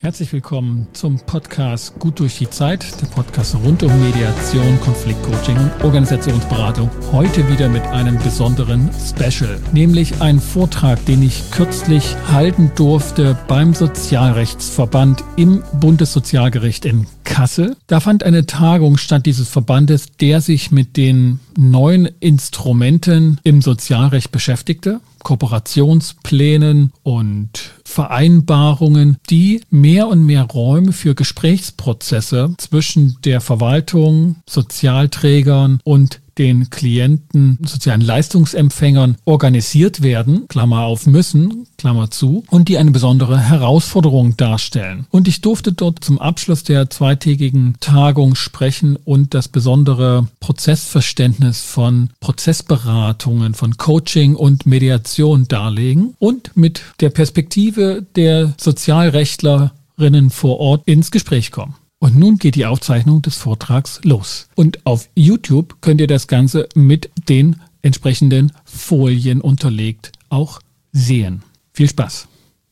Herzlich willkommen zum Podcast Gut durch die Zeit, der Podcast rund um Mediation, Konfliktcoaching und Organisationsberatung. Heute wieder mit einem besonderen Special, nämlich einen Vortrag, den ich kürzlich halten durfte beim Sozialrechtsverband im Bundessozialgericht in Kassel. Da fand eine Tagung statt dieses Verbandes, der sich mit den neuen Instrumenten im Sozialrecht beschäftigte. Kooperationsplänen und Vereinbarungen, die mehr und mehr Räume für Gesprächsprozesse zwischen der Verwaltung, Sozialträgern und den Klienten, sozialen Leistungsempfängern organisiert werden, Klammer auf müssen, Klammer zu, und die eine besondere Herausforderung darstellen. Und ich durfte dort zum Abschluss der zweitägigen Tagung sprechen und das besondere Prozessverständnis von Prozessberatungen, von Coaching und Mediation darlegen und mit der Perspektive der Sozialrechtlerinnen vor Ort ins Gespräch kommen. Und nun geht die Aufzeichnung des Vortrags los. Und auf YouTube könnt ihr das Ganze mit den entsprechenden Folien unterlegt auch sehen. Viel Spaß!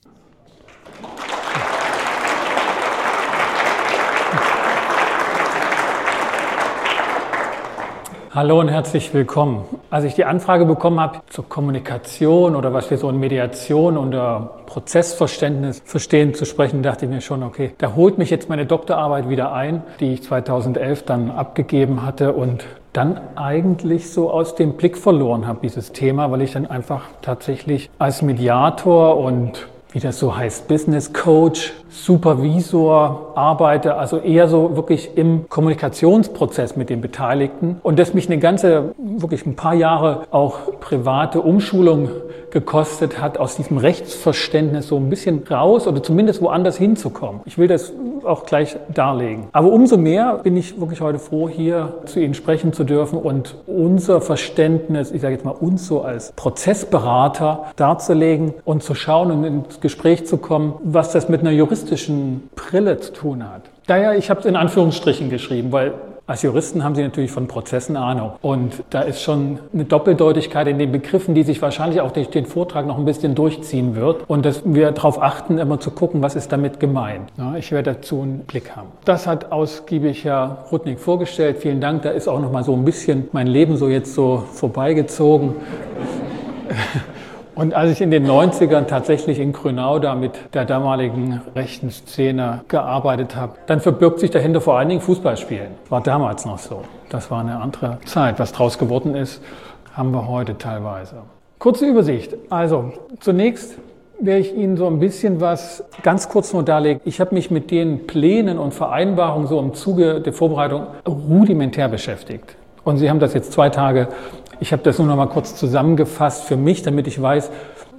Hallo und herzlich willkommen. Als ich die Anfrage bekommen habe zur Kommunikation oder was wir so in Mediation oder Prozessverständnis verstehen zu sprechen, dachte ich mir schon, okay, da holt mich jetzt meine Doktorarbeit wieder ein, die ich 2011 dann abgegeben hatte und dann eigentlich so aus dem Blick verloren habe, dieses Thema, weil ich dann einfach tatsächlich als Mediator und wie das so heißt, Business Coach, Supervisor arbeite, also eher so wirklich im Kommunikationsprozess mit den Beteiligten und das mich wirklich ein paar Jahre auch private Umschulung gekostet hat, aus diesem Rechtsverständnis so ein bisschen raus oder zumindest woanders hinzukommen. Ich will das auch gleich darlegen. Aber umso mehr bin ich wirklich heute froh, hier zu Ihnen sprechen zu dürfen und unser Verständnis, ich sage jetzt mal uns so als Prozessberater darzulegen und zu schauen und ins Gespräch zu kommen, was das mit einer juristischen Brille zu tun hat. Daher, ich habe es in Anführungsstrichen geschrieben, weil als Juristen haben Sie natürlich von Prozessen Ahnung. Und da ist schon eine Doppeldeutigkeit in den Begriffen, die sich wahrscheinlich auch durch den Vortrag noch ein bisschen durchziehen wird. Und dass wir darauf achten, immer zu gucken, was ist damit gemeint. Ja, ich werde dazu einen Blick haben. Das hat ausgiebig Herr Rudnick vorgestellt. Vielen Dank. Da ist auch noch mal so ein bisschen mein Leben so jetzt so vorbeigezogen. Und als ich in den 90ern tatsächlich in Grünau da mit der damaligen rechten Szene gearbeitet habe, dann verbirgt sich dahinter vor allen Dingen Fußballspielen. War damals noch so. Das war eine andere Zeit. Was draus geworden ist, haben wir heute teilweise. Kurze Übersicht. Also zunächst werde ich Ihnen so ein bisschen was ganz kurz nur darlegen. Ich habe mich mit den Plänen und Vereinbarungen so im Zuge der Vorbereitung rudimentär beschäftigt. Und Sie haben das jetzt 2 Tage. Ich habe das nur noch mal kurz zusammengefasst für mich, damit ich weiß,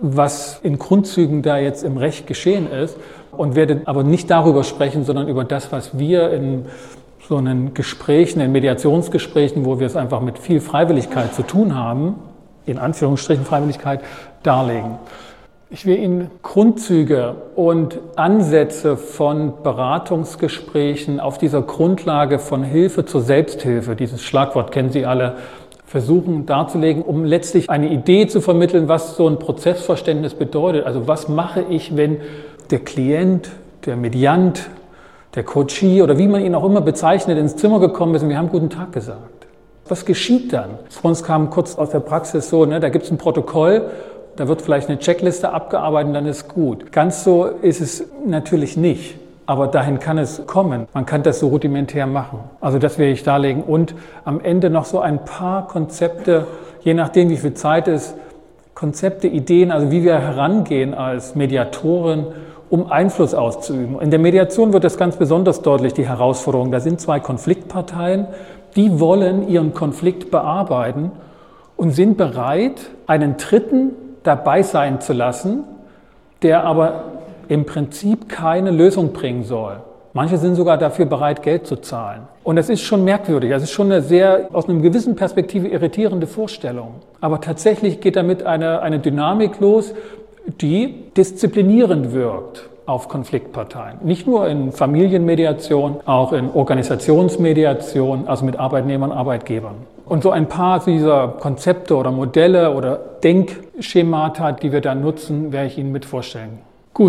was in Grundzügen da jetzt im Recht geschehen ist und werde aber nicht darüber sprechen, sondern über das, was wir in so einen Gesprächen, in Mediationsgesprächen, wo wir es einfach mit viel Freiwilligkeit zu tun haben, in Anführungsstrichen Freiwilligkeit, darlegen. Ich will Ihnen Grundzüge und Ansätze von Beratungsgesprächen auf dieser Grundlage von Hilfe zur Selbsthilfe, dieses Schlagwort kennen Sie alle, versuchen darzulegen, um letztlich eine Idee zu vermitteln, was so ein Prozessverständnis bedeutet. Also was mache ich, wenn der Klient, der Mediant, der Coachee oder wie man ihn auch immer bezeichnet, ins Zimmer gekommen ist und wir haben guten Tag gesagt. Was geschieht dann? Vor uns kam kurz aus der Praxis so, da gibt es ein Protokoll, da wird vielleicht eine Checkliste abgearbeitet und dann ist gut. Ganz so ist es natürlich nicht. Aber dahin kann es kommen. Man kann das so rudimentär machen. Also das werde ich darlegen. Und am Ende noch so ein paar Konzepte, je nachdem wie viel Zeit ist, Konzepte, Ideen, also wie wir herangehen als Mediatoren, um Einfluss auszuüben. In der Mediation wird das ganz besonders deutlich, die Herausforderung. Da sind 2 Konfliktparteien, die wollen ihren Konflikt bearbeiten und sind bereit, einen Dritten dabei sein zu lassen, der aber im Prinzip keine Lösung bringen soll. Manche sind sogar dafür bereit, Geld zu zahlen. Und das ist schon merkwürdig. Das ist schon eine sehr, aus einer gewissen Perspektive irritierende Vorstellung. Aber tatsächlich geht damit eine Dynamik los, die disziplinierend wirkt auf Konfliktparteien. Nicht nur in Familienmediation, auch in Organisationsmediation, also mit Arbeitnehmern, Arbeitgebern. Und so ein paar dieser Konzepte oder Modelle oder Denkschemata, die wir da nutzen, werde ich Ihnen mit vorstellen. Gut,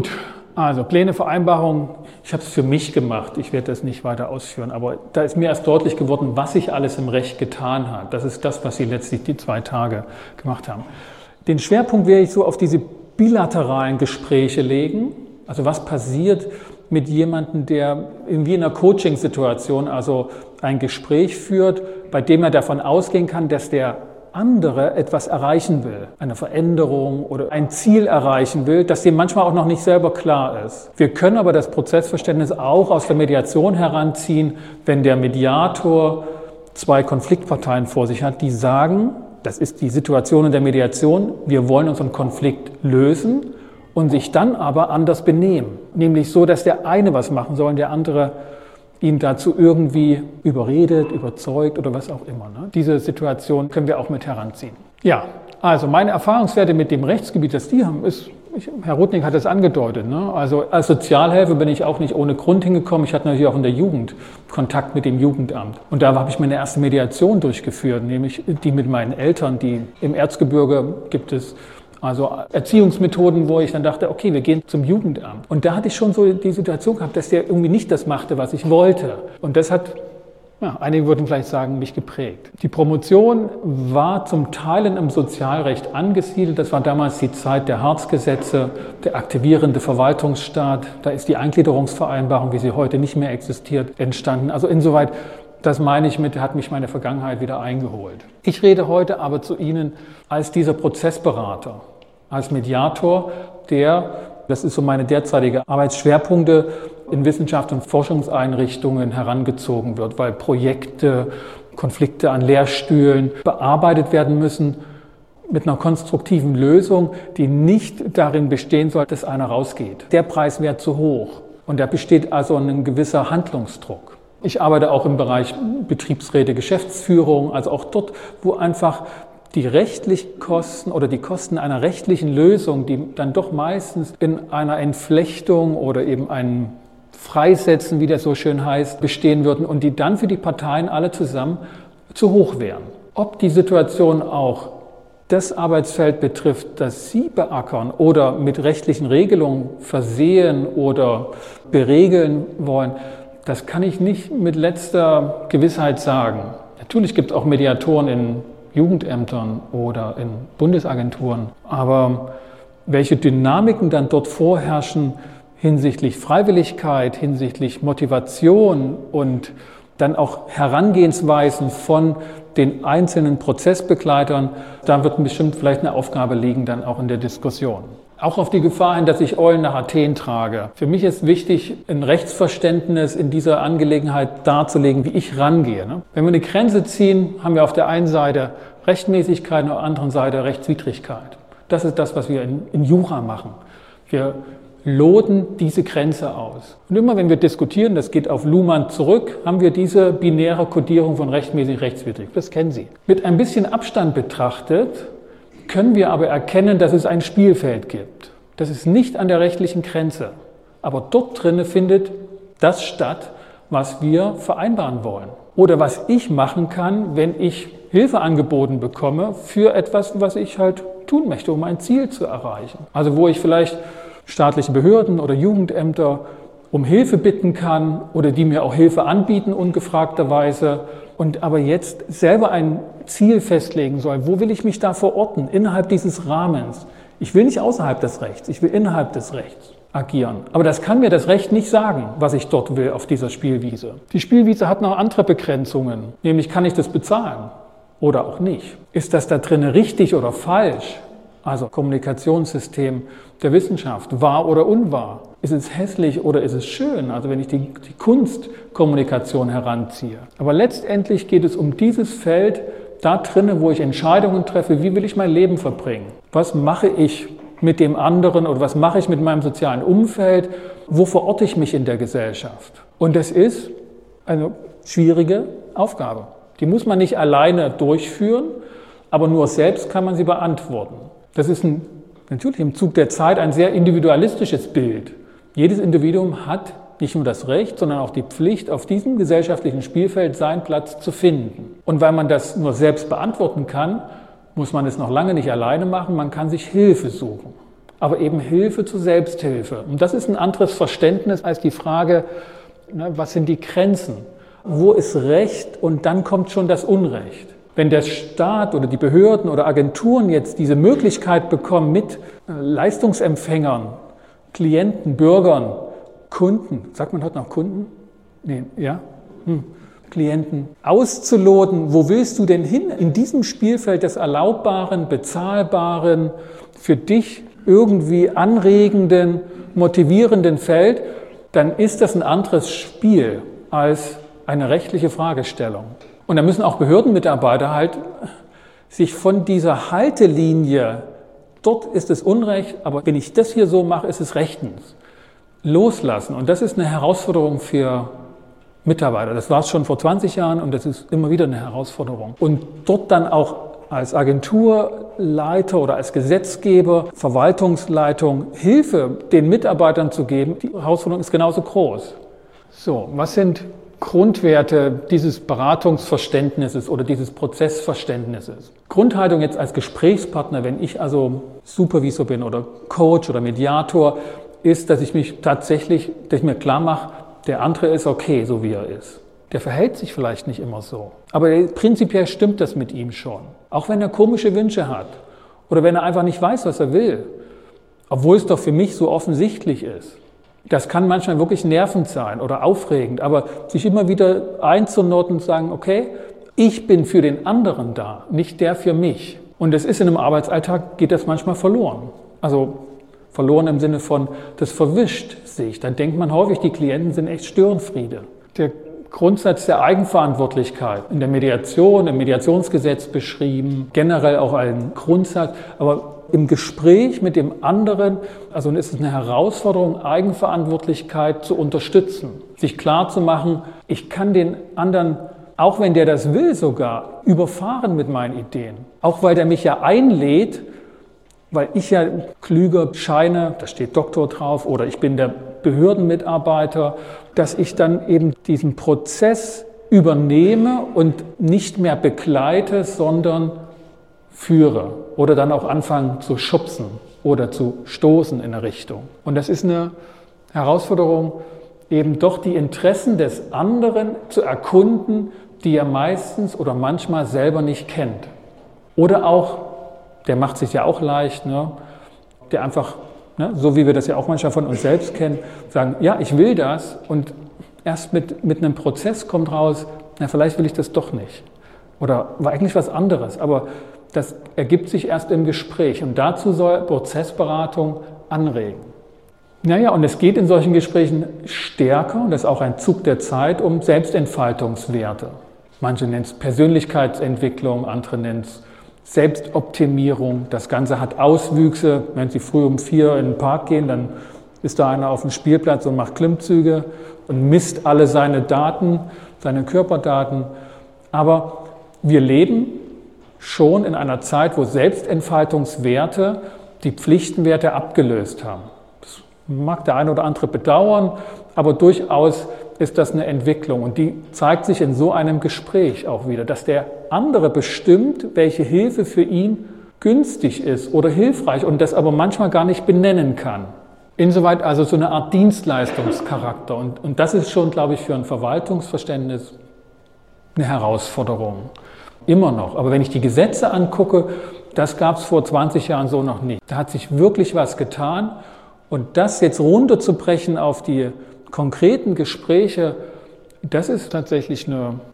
Also Pläne, Vereinbarungen, ich habe es für mich gemacht, ich werde das nicht weiter ausführen, aber da ist mir erst deutlich geworden, was sich alles im Recht getan hat. Das ist das, was Sie letztlich die 2 Tage gemacht haben. Den Schwerpunkt werde ich so auf diese bilateralen Gespräche legen, also was passiert mit jemandem, der wie in einer Coaching-Situation also ein Gespräch führt, bei dem er davon ausgehen kann, dass der andere etwas erreichen will, eine Veränderung oder ein Ziel erreichen will, das dem manchmal auch noch nicht selber klar ist. Wir können aber das Prozessverständnis auch aus der Mediation heranziehen, wenn der Mediator 2 Konfliktparteien vor sich hat, die sagen, das ist die Situation in der Mediation, wir wollen unseren Konflikt lösen und sich dann aber anders benehmen. Nämlich so, dass der eine was machen soll und der andere ihn dazu irgendwie überredet, überzeugt oder was auch immer. Ne? Diese Situation können wir auch mit heranziehen. Ja, also meine Erfahrungswerte mit dem Rechtsgebiet, das die haben, ist, Herr Rudnick hat es angedeutet, ne? Also als Sozialhelfer bin ich auch nicht ohne Grund hingekommen. Ich hatte natürlich auch in der Jugend Kontakt mit dem Jugendamt. Und da habe ich meine erste Mediation durchgeführt, nämlich die mit meinen Eltern. Die im Erzgebirge gibt es also Erziehungsmethoden, wo ich dann dachte, okay, wir gehen zum Jugendamt. Und da hatte ich schon so die Situation gehabt, dass der irgendwie nicht das machte, was ich wollte. Und das hat, ja, einige würden vielleicht sagen, mich geprägt. Die Promotion war zum Teil im Sozialrecht angesiedelt. Das war damals die Zeit der Harzgesetze, der aktivierende Verwaltungsstaat. Da ist die Eingliederungsvereinbarung, wie sie heute nicht mehr existiert, entstanden. Also insoweit, das meine ich mit, hat mich meine Vergangenheit wieder eingeholt. Ich rede heute aber zu Ihnen als dieser Prozessberater, als Mediator, das ist so meine derzeitige Arbeitsschwerpunkte, in Wissenschafts- und Forschungseinrichtungen herangezogen wird, weil Projekte, Konflikte an Lehrstühlen bearbeitet werden müssen mit einer konstruktiven Lösung, die nicht darin bestehen soll, dass einer rausgeht. Der Preis wäre zu hoch und da besteht also ein gewisser Handlungsdruck. Ich arbeite auch im Bereich Betriebsräte, Geschäftsführung, also auch dort, wo einfach die rechtlichen Kosten oder die Kosten einer rechtlichen Lösung, die dann doch meistens in einer Entflechtung oder eben einem Freisetzen, wie das so schön heißt, bestehen würden und die dann für die Parteien alle zusammen zu hoch wären. Ob die Situation auch das Arbeitsfeld betrifft, das Sie beackern oder mit rechtlichen Regelungen versehen oder beregeln wollen, das kann ich nicht mit letzter Gewissheit sagen. Natürlich gibt es auch Mediatoren in Jugendämtern oder in Bundesagenturen, aber welche Dynamiken dann dort vorherrschen hinsichtlich Freiwilligkeit, hinsichtlich Motivation und dann auch Herangehensweisen von den einzelnen Prozessbegleitern, da wird bestimmt vielleicht eine Aufgabe liegen, dann auch in der Diskussion. Auch auf die Gefahr hin, dass ich Eulen nach Athen trage. Für mich ist wichtig, ein Rechtsverständnis in dieser Angelegenheit darzulegen, wie ich rangehe. Wenn wir eine Grenze ziehen, haben wir auf der einen Seite Rechtmäßigkeit und auf der anderen Seite Rechtswidrigkeit. Das ist das, was wir in Jura machen. Wir loten diese Grenze aus. Und immer wenn wir diskutieren, das geht auf Luhmann zurück, haben wir diese binäre Kodierung von rechtmäßig, rechtswidrig. Das kennen Sie. Mit ein bisschen Abstand betrachtet können wir aber erkennen, dass es ein Spielfeld gibt. Das ist nicht an der rechtlichen Grenze. Aber dort drin findet das statt, was wir vereinbaren wollen. Oder was ich machen kann, wenn ich Hilfe angeboten bekomme für etwas, was ich halt tun möchte, um ein Ziel zu erreichen. Also wo ich vielleicht staatliche Behörden oder Jugendämter um Hilfe bitten kann oder die mir auch Hilfe anbieten, ungefragterweise. Und aber jetzt selber ein Ziel festlegen soll. Wo will ich mich da verorten innerhalb dieses Rahmens? Ich will nicht außerhalb des Rechts, ich will innerhalb des Rechts agieren. Aber das kann mir das Recht nicht sagen, was ich dort will auf dieser Spielwiese. Die Spielwiese hat noch andere Begrenzungen, nämlich kann ich das bezahlen oder auch nicht. Ist das da drin richtig oder falsch? Also Kommunikationssystem der Wissenschaft, wahr oder unwahr? Ist es hässlich oder ist es schön? Also wenn ich die Kunstkommunikation heranziehe. Aber letztendlich geht es um dieses Feld da drinnen, wo ich Entscheidungen treffe, wie will ich mein Leben verbringen? Was mache ich mit dem anderen oder was mache ich mit meinem sozialen Umfeld? Wo verorte ich mich in der Gesellschaft? Und das ist eine schwierige Aufgabe. Die muss man nicht alleine durchführen, aber nur selbst kann man sie beantworten. Das ist natürlich im Zug der Zeit ein sehr individualistisches Bild. Jedes Individuum hat nicht nur das Recht, sondern auch die Pflicht, auf diesem gesellschaftlichen Spielfeld seinen Platz zu finden. Und weil man das nur selbst beantworten kann, muss man es noch lange nicht alleine machen, man kann sich Hilfe suchen. aber eben Hilfe zur Selbsthilfe. Und das ist ein anderes Verständnis als die Frage, was sind die Grenzen? Wo ist Recht und dann kommt schon das Unrecht? Wenn der Staat oder die Behörden oder Agenturen jetzt diese Möglichkeit bekommen, mit Leistungsempfängern, Klienten, Bürgern, Kunden, sagt man heute noch Kunden? Nee, ja? Klienten auszuloten, wo willst du denn hin? In diesem Spielfeld des Erlaubbaren, Bezahlbaren, für dich irgendwie anregenden, motivierenden Feld, dann ist das ein anderes Spiel als eine rechtliche Fragestellung. Und da müssen auch Behördenmitarbeiter halt sich von dieser Haltelinie, dort ist es Unrecht, aber wenn ich das hier so mache, ist es rechtens, loslassen. Und das ist eine Herausforderung für Mitarbeiter. Das war es schon vor 20 Jahren und das ist immer wieder eine Herausforderung. Und dort dann auch als Agenturleiter oder als Gesetzgeber, Verwaltungsleitung Hilfe den Mitarbeitern zu geben, die Herausforderung ist genauso groß. So, was sind Grundwerte dieses Beratungsverständnisses oder dieses Prozessverständnisses? Grundhaltung jetzt als Gesprächspartner, wenn ich also Supervisor bin oder Coach oder Mediator, ist, dass ich mir klar mache, der andere ist okay, so wie er ist. Der verhält sich vielleicht nicht immer so, aber prinzipiell stimmt das mit ihm schon. Auch wenn er komische Wünsche hat oder wenn er einfach nicht weiß, was er will, obwohl es doch für mich so offensichtlich ist. Das kann manchmal wirklich nervend sein oder aufregend, aber sich immer wieder einzunordnen und sagen, okay, ich bin für den anderen da, nicht der für mich. Und es ist in einem Arbeitsalltag, geht das manchmal verloren. Also verloren im Sinne von, das verwischt sich. Dann denkt man häufig, die Klienten sind echt Störenfriede. Der Grundsatz der Eigenverantwortlichkeit in der Mediation, im Mediationsgesetz beschrieben, generell auch ein Grundsatz, aber im Gespräch mit dem anderen, also ist es eine Herausforderung, Eigenverantwortlichkeit zu unterstützen, sich klar zu machen, ich kann den anderen, auch wenn der das will sogar, überfahren mit meinen Ideen. Auch weil der mich ja einlädt, weil ich ja klüger scheine, da steht Doktor drauf, oder ich bin der Behördenmitarbeiter, dass ich dann eben diesen Prozess übernehme und nicht mehr begleite, sondern führe oder dann auch anfangen zu schubsen oder zu stoßen in eine Richtung. Und das ist eine Herausforderung, eben doch die Interessen des anderen zu erkunden, die er meistens oder manchmal selber nicht kennt. Oder auch, der macht sich ja auch leicht, ne? Der einfach, ne, so wie wir das ja auch manchmal von uns selbst kennen, sagen, ja, ich will das und erst mit einem Prozess kommt raus, na, vielleicht will ich das doch nicht. Oder war eigentlich was anderes, aber das ergibt sich erst im Gespräch und dazu soll Prozessberatung anregen. Naja, und es geht in solchen Gesprächen stärker, und das ist auch ein Zug der Zeit, um Selbstentfaltungswerte. Manche nennen es Persönlichkeitsentwicklung, andere nennen es Selbstoptimierung. Das Ganze hat Auswüchse. Wenn Sie früh um 4 in den Park gehen, dann ist da einer auf dem Spielplatz und macht Klimmzüge und misst alle seine Daten, seine Körperdaten. Aber wir leben schon in einer Zeit, wo Selbstentfaltungswerte die Pflichtenwerte abgelöst haben. Das mag der eine oder andere bedauern, aber durchaus ist das eine Entwicklung und die zeigt sich in so einem Gespräch auch wieder, dass der andere bestimmt, welche Hilfe für ihn günstig ist oder hilfreich und das aber manchmal gar nicht benennen kann. Insoweit also so eine Art Dienstleistungscharakter und das ist schon, glaube ich, für ein Verwaltungsverständnis eine Herausforderung. Immer noch. Aber wenn ich die Gesetze angucke, das gab es vor 20 Jahren so noch nicht. Da hat sich wirklich was getan. Und das jetzt runterzubrechen auf die konkreten Gespräche, das ist tatsächlich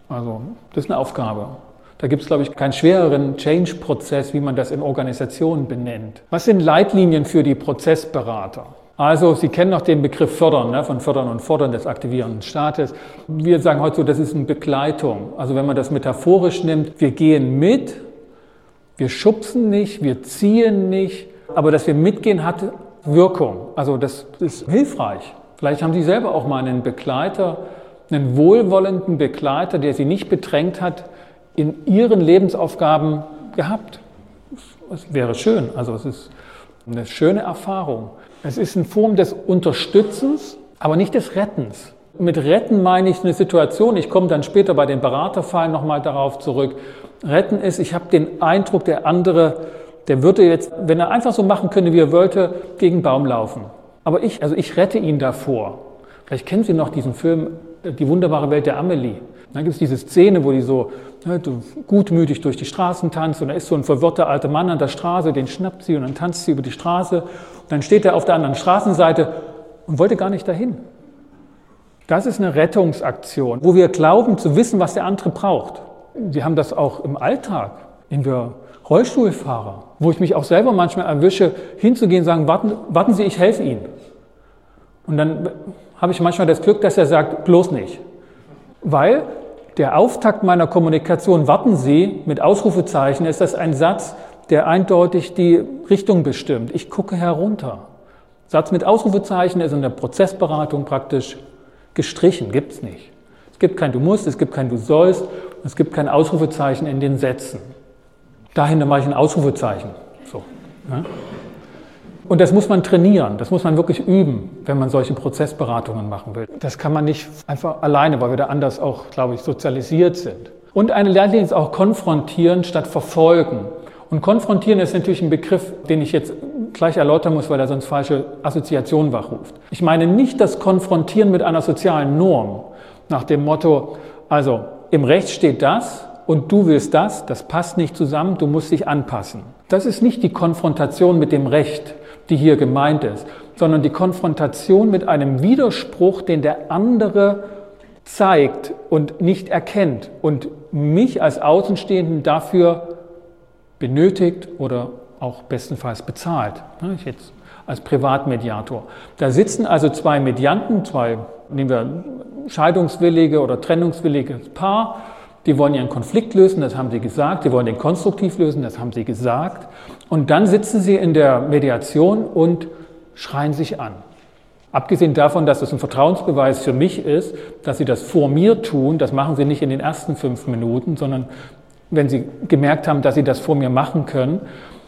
das ist eine Aufgabe. Da gibt es, glaube ich, keinen schwereren Change-Prozess, wie man das in Organisationen benennt. Was sind Leitlinien für die Prozessberater? Also Sie kennen noch den Begriff Fördern, ne, von Fördern und Fordern des aktivierenden Staates. Wir sagen heute so, das ist eine Begleitung. Also wenn man das metaphorisch nimmt, wir gehen mit, wir schubsen nicht, wir ziehen nicht, aber dass wir mitgehen hat Wirkung. Also das ist hilfreich. Vielleicht haben Sie selber auch mal einen Begleiter, einen wohlwollenden Begleiter, der Sie nicht bedrängt hat, in Ihren Lebensaufgaben gehabt. Das wäre schön. Also es ist eine schöne Erfahrung. Es ist eine Form des Unterstützens, aber nicht des Rettens. Mit Retten meine ich eine Situation, ich komme dann später bei den Beraterfallen nochmal darauf zurück. Retten ist, ich habe den Eindruck, der andere der würde jetzt, wenn er einfach so machen könnte, wie er wollte, gegen einen Baum laufen. Aber ich rette ihn davor. Vielleicht kennen Sie noch diesen Film, Die wunderbare Welt der Amelie. Dann gibt es diese Szene, wo die so gutmütig durch die Straßen tanzt und da ist so ein verwirrter alter Mann an der Straße, den schnappt sie und dann tanzt sie über die Straße. Und dann steht er auf der anderen Straßenseite und wollte gar nicht dahin. Das ist eine Rettungsaktion, wo wir glauben zu wissen, was der andere braucht. Wir haben das auch im Alltag, wenn wir Rollstuhlfahrer, wo ich mich auch selber manchmal erwische, hinzugehen und sagen, warten Sie, ich helfe Ihnen. Und dann habe ich manchmal das Glück, dass er sagt, bloß nicht. Weil der Auftakt meiner Kommunikation, warten Sie, mit Ausrufezeichen, ist das ein Satz, der eindeutig die Richtung bestimmt. Ich gucke herunter. Satz mit Ausrufezeichen ist in der Prozessberatung praktisch gestrichen, gibt es nicht. Es gibt kein Du musst, es gibt kein Du sollst, es gibt kein Ausrufezeichen in den Sätzen. Dahinter mache ich ein Ausrufezeichen. So, ne? Und das muss man trainieren, das muss man wirklich üben, wenn man solche Prozessberatungen machen will. Das kann man nicht einfach alleine, weil wir da anders auch, glaube ich, sozialisiert sind. Und eine Leitlinie ist auch konfrontieren statt verfolgen. Und konfrontieren ist natürlich ein Begriff, den ich jetzt gleich erläutern muss, weil er sonst falsche Assoziationen wachruft. Ich meine nicht das Konfrontieren mit einer sozialen Norm, nach dem Motto, also im Recht steht das und du willst das passt nicht zusammen, du musst dich anpassen. Das ist nicht die Konfrontation mit dem Recht, die hier gemeint ist, sondern die Konfrontation mit einem Widerspruch, den der andere zeigt und nicht erkennt und mich als Außenstehenden dafür benötigt oder auch bestenfalls bezahlt. Ich jetzt als Privatmediator. Da sitzen also zwei Medianten, nehmen wir scheidungswillige oder trennungswilliges Paar, die wollen ihren Konflikt lösen, das haben sie gesagt, sie wollen den konstruktiv lösen, das haben sie gesagt. Und dann sitzen sie in der Mediation und schreien sich an. Abgesehen davon, dass es ein Vertrauensbeweis für mich ist, dass sie das vor mir tun, das machen sie nicht in den ersten 5 Minuten, sondern wenn sie gemerkt haben, dass sie das vor mir machen können,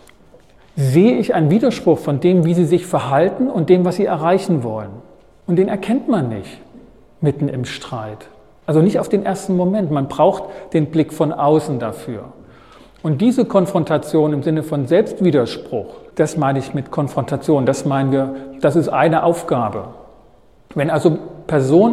sehe ich einen Widerspruch von dem, wie sie sich verhalten und dem, was sie erreichen wollen. Und den erkennt man nicht mitten im Streit. Also nicht auf den ersten Moment. Man braucht den Blick von außen dafür. Und diese Konfrontation im Sinne von Selbstwiderspruch, das meine ich mit Konfrontation, das meinen wir, das ist eine Aufgabe. Wenn also Personen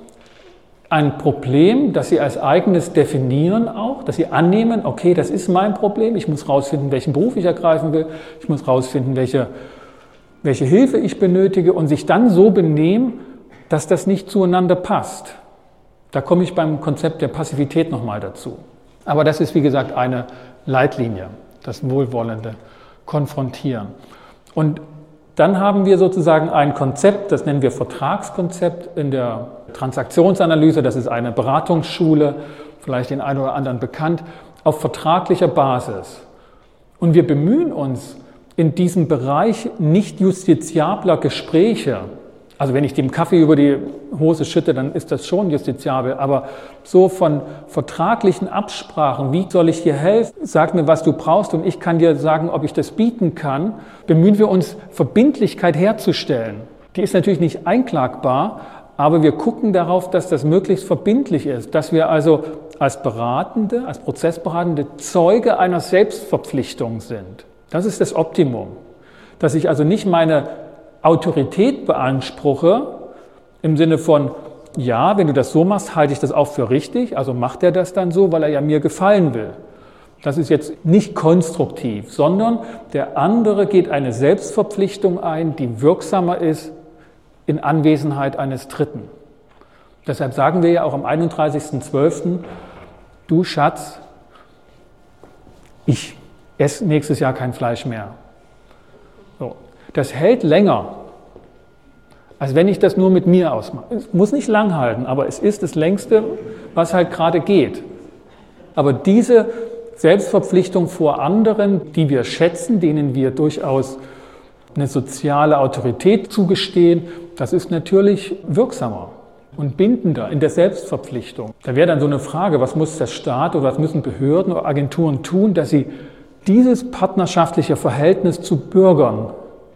ein Problem, das sie als eigenes definieren auch, dass sie annehmen, okay, das ist mein Problem, ich muss rausfinden, welchen Beruf ich ergreifen will, ich muss rausfinden, welche Hilfe ich benötige und sich dann so benehmen, dass das nicht zueinander passt. Da komme ich beim Konzept der Passivität nochmal dazu. Aber das ist, wie gesagt, eine Leitlinie, das wohlwollende Konfrontieren. Und dann haben wir sozusagen ein Konzept, das nennen wir Vertragskonzept in der Transaktionsanalyse, das ist eine Beratungsschule, vielleicht den einen oder anderen bekannt, auf vertraglicher Basis. Und wir bemühen uns in diesem Bereich nicht justiziabler Gespräche. Also wenn ich dem Kaffee über die Hose schütte, dann ist das schon justiziabel, aber so von vertraglichen Absprachen, wie soll ich dir helfen, sag mir, was du brauchst und ich kann dir sagen, ob ich das bieten kann, bemühen wir uns, Verbindlichkeit herzustellen. Die ist natürlich nicht einklagbar, aber wir gucken darauf, dass das möglichst verbindlich ist, dass wir also als Beratende, als Prozessberatende Zeuge einer Selbstverpflichtung sind. Das ist das Optimum, dass ich also nicht meine Autorität beanspruche, im Sinne von, ja, wenn du das so machst, halte ich das auch für richtig, also macht er das dann so, weil er ja mir gefallen will. Das ist jetzt nicht konstruktiv, sondern der andere geht eine Selbstverpflichtung ein, die wirksamer ist in Anwesenheit eines Dritten. Deshalb sagen wir ja auch am 31.12., du Schatz, ich esse nächstes Jahr kein Fleisch mehr. So. Das hält länger, als wenn ich das nur mit mir ausmache. Es muss nicht lang halten, aber es ist das Längste, was halt gerade geht. Aber diese Selbstverpflichtung vor anderen, die wir schätzen, denen wir durchaus eine soziale Autorität zugestehen, das ist natürlich wirksamer und bindender in der Selbstverpflichtung. Da wäre dann so eine Frage, was muss der Staat oder was müssen Behörden oder Agenturen tun, dass sie dieses partnerschaftliche Verhältnis zu Bürgern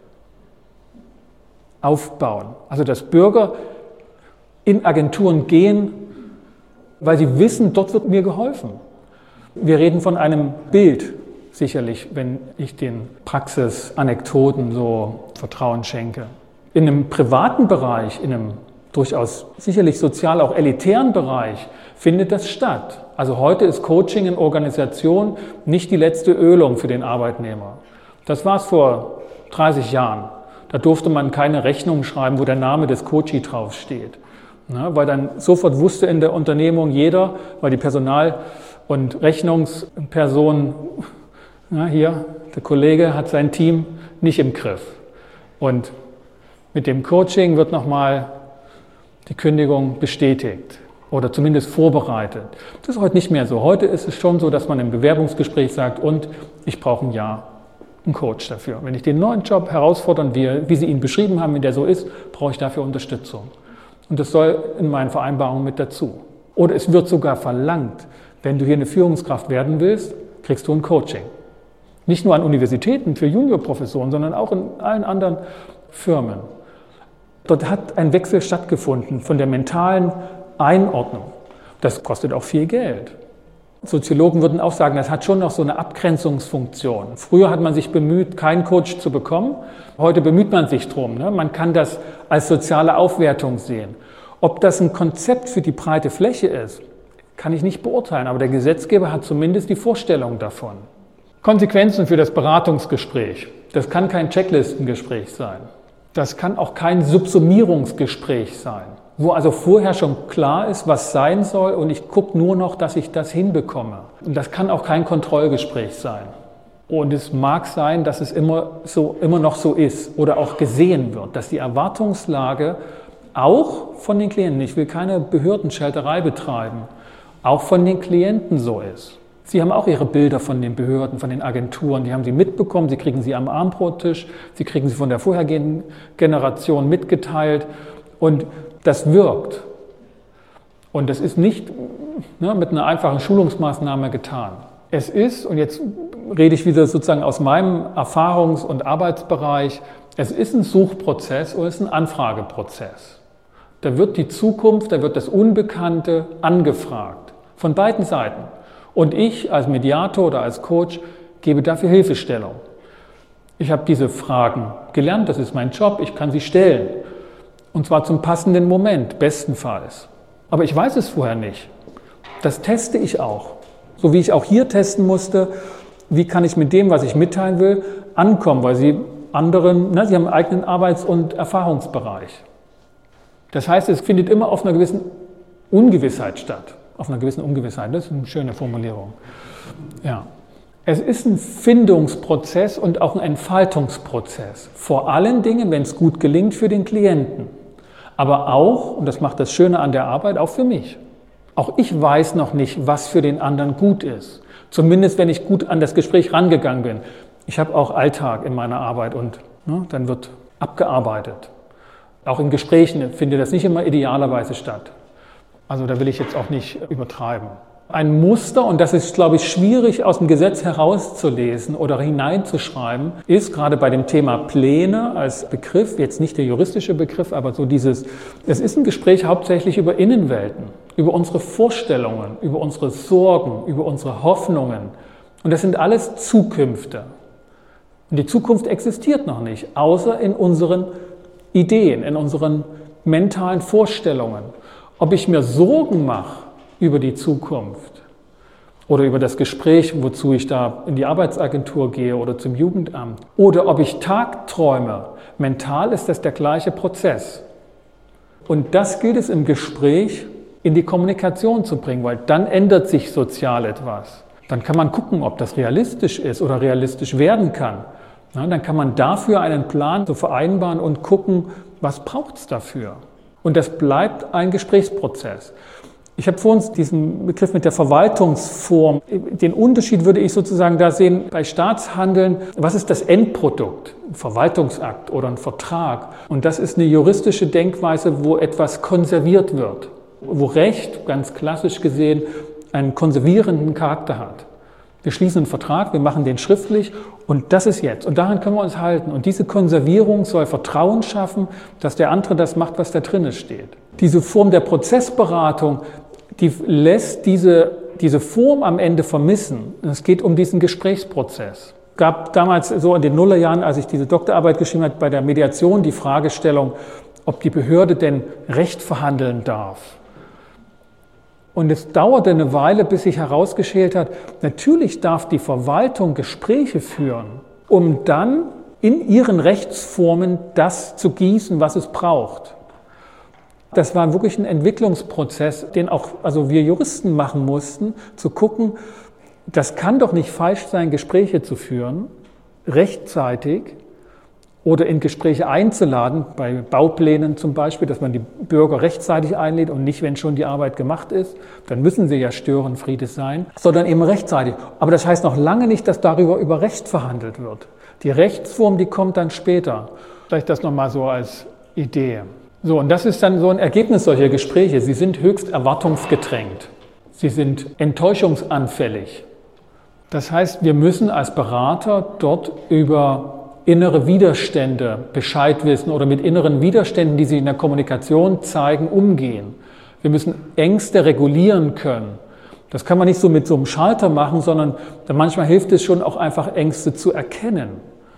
aufbauen. Also dass Bürger in Agenturen gehen, weil sie wissen, dort wird mir geholfen. Wir reden von einem Bild. sicherlich, wenn ich den Praxisanekdoten so Vertrauen schenke. In einem privaten Bereich, in einem durchaus sicherlich sozial auch elitären Bereich, findet das statt. Also heute ist Coaching in Organisation nicht die letzte Ölung für den Arbeitnehmer. Das war es vor 30 Jahren. Da durfte man keine Rechnung schreiben, wo der Name des Coachee draufsteht. Weil dann sofort wusste in der Unternehmung jeder, weil die Personal- und Rechnungsperson, hier, der Kollege hat sein Team nicht im Griff. Und mit dem Coaching wird nochmal die Kündigung bestätigt oder zumindest vorbereitet. Das ist heute nicht mehr so. Heute ist es schon so, dass man im Bewerbungsgespräch sagt, und ich brauche ein Jahr einen Coach dafür. Wenn ich den neuen Job herausfordern will, wie Sie ihn beschrieben haben, wie der so ist, brauche ich dafür Unterstützung. Und das soll in meinen Vereinbarungen mit dazu. Oder es wird sogar verlangt, wenn du hier eine Führungskraft werden willst, kriegst du ein Coaching. Nicht nur an Universitäten für Juniorprofessoren, sondern auch in allen anderen Firmen. Dort hat ein Wechsel stattgefunden von der mentalen Einordnung. Das kostet auch viel Geld. Soziologen würden auch sagen, das hat schon noch so eine Abgrenzungsfunktion. Früher hat man sich bemüht, keinen Coach zu bekommen. Heute bemüht man sich drum. Man kann das als soziale Aufwertung sehen. Ob das ein Konzept für die breite Fläche ist, kann ich nicht beurteilen. Aber der Gesetzgeber hat zumindest die Vorstellung davon. Konsequenzen für das Beratungsgespräch. Das kann kein Checklistengespräch sein. Das kann auch kein Subsumierungsgespräch sein, wo also vorher schon klar ist, was sein soll und ich gucke nur noch, dass ich das hinbekomme. Und das kann auch kein Kontrollgespräch sein. Und es mag sein, dass es immer noch so ist oder auch gesehen wird, dass die Erwartungslage auch von den Klienten, ich will keine Behördenschelterei betreiben, auch von den Klienten so ist. Sie haben auch Ihre Bilder von den Behörden, von den Agenturen, die haben Sie mitbekommen, Sie kriegen sie am Armbrottisch, Sie kriegen sie von der vorhergehenden Generation mitgeteilt und das wirkt. Und das ist nicht mit einer einfachen Schulungsmaßnahme getan. Es ist, und jetzt rede ich wieder sozusagen aus meinem Erfahrungs- und Arbeitsbereich, es ist ein Suchprozess oder es ist ein Anfrageprozess. Da wird die Zukunft, da wird das Unbekannte angefragt, von beiden Seiten. Und ich als Mediator oder als Coach gebe dafür Hilfestellung. Ich habe diese Fragen gelernt, das ist mein Job, ich kann sie stellen. Und zwar zum passenden Moment, bestenfalls. Aber ich weiß es vorher nicht. Das teste ich auch. So wie ich auch hier testen musste, wie kann ich mit dem, was ich mitteilen will, ankommen, weil Sie anderen, Sie haben einen eigenen Arbeits- und Erfahrungsbereich. Das heißt, es findet immer auf einer gewissen Ungewissheit statt. Auf einer gewissen Ungewissheit, das ist eine schöne Formulierung. Ja. Es ist ein Findungsprozess und auch ein Entfaltungsprozess. Vor allen Dingen, wenn es gut gelingt, für den Klienten. Aber auch, und das macht das Schöne an der Arbeit, auch für mich. Auch ich weiß noch nicht, was für den anderen gut ist. Zumindest, wenn ich gut an das Gespräch rangegangen bin. Ich habe auch Alltag in meiner Arbeit und dann wird abgearbeitet. Auch in Gesprächen findet das nicht immer idealerweise statt. Also da will ich jetzt auch nicht übertreiben. Ein Muster, und das ist, glaube ich, schwierig aus dem Gesetz herauszulesen oder hineinzuschreiben, ist gerade bei dem Thema Pläne als Begriff, jetzt nicht der juristische Begriff, aber so es ist ein Gespräch hauptsächlich über Innenwelten, über unsere Vorstellungen, über unsere Sorgen, über unsere Hoffnungen. Und das sind alles Zukünfte. Und die Zukunft existiert noch nicht, außer in unseren Ideen, in unseren mentalen Vorstellungen. Ob ich mir Sorgen mache über die Zukunft oder über das Gespräch, wozu ich da in die Arbeitsagentur gehe oder zum Jugendamt, oder ob ich tagträume, mental ist das der gleiche Prozess. Und das gilt es im Gespräch in die Kommunikation zu bringen, weil dann ändert sich sozial etwas. Dann kann man gucken, ob das realistisch ist oder realistisch werden kann. Dann kann man dafür einen Plan so vereinbaren und gucken, was braucht es dafür. Und das bleibt ein Gesprächsprozess. Ich habe vor uns diesen Begriff mit der Verwaltungsform. Den Unterschied würde ich sozusagen da sehen bei Staatshandeln. Was ist das Endprodukt? Ein Verwaltungsakt oder ein Vertrag. Und das ist eine juristische Denkweise, wo etwas konserviert wird. Wo Recht, ganz klassisch gesehen, einen konservierenden Charakter hat. Wir schließen einen Vertrag, wir machen den schriftlich und das ist jetzt. Und daran können wir uns halten. Und diese Konservierung soll Vertrauen schaffen, dass der andere das macht, was da drin steht. Diese Form der Prozessberatung, die lässt diese diese Form am Ende vermissen. Es geht um diesen Gesprächsprozess. Es gab damals so in den Nullerjahren, als ich diese Doktorarbeit geschrieben habe, bei der Mediation die Fragestellung, ob die Behörde denn Recht verhandeln darf. Und es dauerte eine Weile, bis sich herausgeschält hat, natürlich darf die Verwaltung Gespräche führen, um dann in ihren Rechtsformen das zu gießen, was es braucht. Das war wirklich ein Entwicklungsprozess, den auch wir Juristen machen mussten, zu gucken, das kann doch nicht falsch sein, Gespräche zu führen, rechtzeitig oder in Gespräche einzuladen, bei Bauplänen zum Beispiel, dass man die Bürger rechtzeitig einlädt und nicht, wenn schon die Arbeit gemacht ist, dann müssen sie ja Störenfriede sein, sondern eben rechtzeitig. Aber das heißt noch lange nicht, dass darüber über Recht verhandelt wird. Die Rechtsform, die kommt dann später. Vielleicht das nochmal so als Idee. So, und das ist dann so ein Ergebnis solcher Gespräche. Sie sind höchst erwartungsgedrängt. Sie sind enttäuschungsanfällig. Das heißt, wir müssen als Berater dort über innere Widerstände Bescheid wissen oder mit inneren Widerständen, die sich in der Kommunikation zeigen, umgehen. Wir müssen Ängste regulieren können. Das kann man nicht so mit so einem Schalter machen, sondern manchmal hilft es schon auch einfach Ängste zu erkennen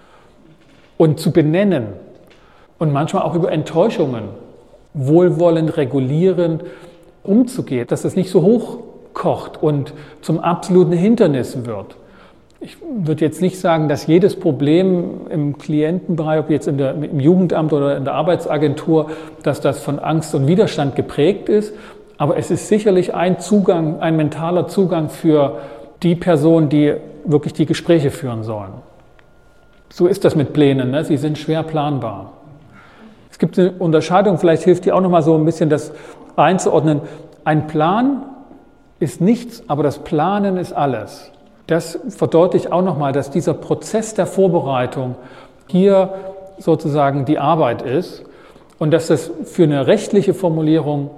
und zu benennen und manchmal auch über Enttäuschungen wohlwollend, regulierend umzugehen, dass es nicht so hochkocht und zum absoluten Hindernis wird. Ich würde jetzt nicht sagen, dass jedes Problem im Klientenbereich, ob jetzt im Jugendamt oder in der Arbeitsagentur, dass das von Angst und Widerstand geprägt ist. Aber es ist sicherlich ein mentaler Zugang für die Personen, die wirklich die Gespräche führen sollen. So ist das mit Plänen, ne? Sie sind schwer planbar. Es gibt eine Unterscheidung, vielleicht hilft die auch nochmal so ein bisschen das einzuordnen. Ein Plan ist nichts, aber das Planen ist alles. Das verdeutlicht auch nochmal, dass dieser Prozess der Vorbereitung hier sozusagen die Arbeit ist und dass das für eine rechtliche Formulierung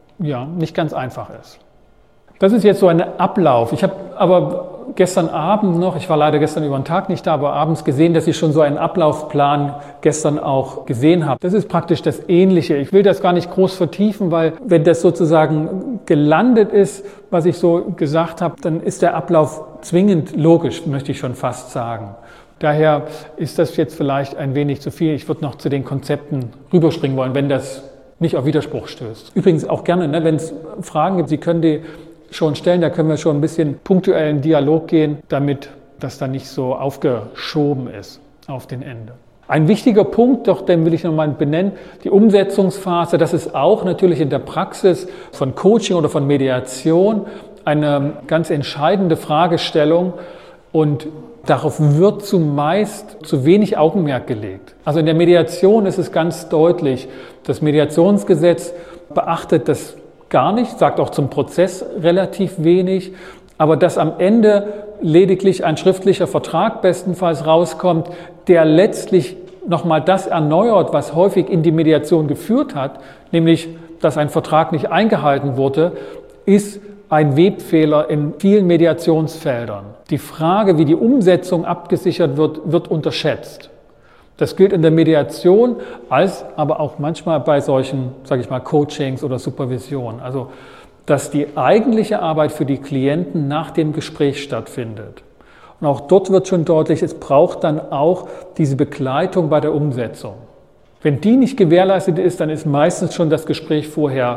nicht ganz einfach ist. Das ist jetzt so ein Ablauf. Ich habe aber gestern Abend noch, ich war leider gestern über den Tag nicht da, aber abends gesehen, dass ich schon so einen Ablaufplan gestern auch gesehen habe. Das ist praktisch das Ähnliche. Ich will das gar nicht groß vertiefen, weil wenn das sozusagen gelandet ist, was ich so gesagt habe, dann ist der Ablauf zwingend logisch, möchte ich schon fast sagen. Daher ist das jetzt vielleicht ein wenig zu viel. Ich würde noch zu den Konzepten rüberspringen wollen, wenn das nicht auf Widerspruch stößt. Übrigens auch gerne, ne, wenn es Fragen gibt, Sie können die schon stellen, da können wir schon ein bisschen punktuellen Dialog gehen, damit das dann nicht so aufgeschoben ist auf den Ende. Ein wichtiger Punkt, doch den will ich nochmal benennen, die Umsetzungsphase, das ist auch natürlich in der Praxis von Coaching oder von Mediation eine ganz entscheidende Fragestellung und darauf wird zumeist zu wenig Augenmerk gelegt. Also in der Mediation ist es ganz deutlich, das Mediationsgesetz beachtet das gar nicht, sagt auch zum Prozess relativ wenig, aber dass am Ende lediglich ein schriftlicher Vertrag bestenfalls rauskommt, der letztlich nochmal das erneuert, was häufig in die Mediation geführt hat, nämlich, dass ein Vertrag nicht eingehalten wurde, ist ein Webfehler in vielen Mediationsfeldern. Die Frage, wie die Umsetzung abgesichert wird, wird unterschätzt. Das gilt in der Mediation, als aber auch manchmal bei solchen, sage ich mal, Coachings oder Supervision. Also, dass die eigentliche Arbeit für die Klienten nach dem Gespräch stattfindet. Und auch dort wird schon deutlich, es braucht dann auch diese Begleitung bei der Umsetzung. Wenn die nicht gewährleistet ist, dann ist meistens schon das Gespräch vorher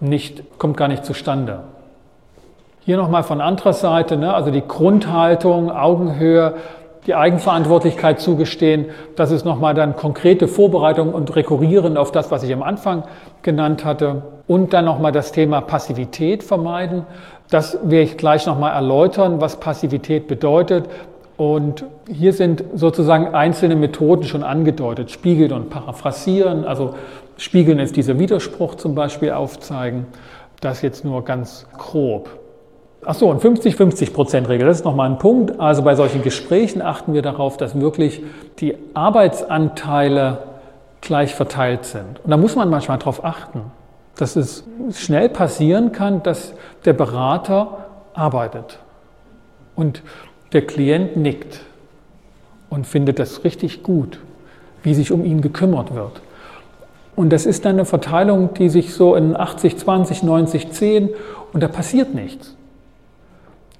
kommt gar nicht zustande. Hier nochmal von anderer Seite, ne, also die Grundhaltung, Augenhöhe, die Eigenverantwortlichkeit zugestehen, das ist nochmal dann konkrete Vorbereitung und Rekurrieren auf das, was ich am Anfang genannt hatte. Und dann nochmal das Thema Passivität vermeiden. Das werde ich gleich nochmal erläutern, was Passivität bedeutet. Und hier sind sozusagen einzelne Methoden schon angedeutet. Spiegeln und paraphrasieren, also spiegeln ist dieser Widerspruch zum Beispiel aufzeigen. Das jetzt nur ganz grob. Achso, und 50-50%-Regel, das ist nochmal ein Punkt. Also bei solchen Gesprächen achten wir darauf, dass wirklich die Arbeitsanteile gleich verteilt sind. Und da muss man manchmal darauf achten, dass es schnell passieren kann, dass der Berater arbeitet und der Klient nickt und findet das richtig gut, wie sich um ihn gekümmert wird. Und das ist dann eine Verteilung, die sich so in 80-20, 90-10 und da passiert nichts.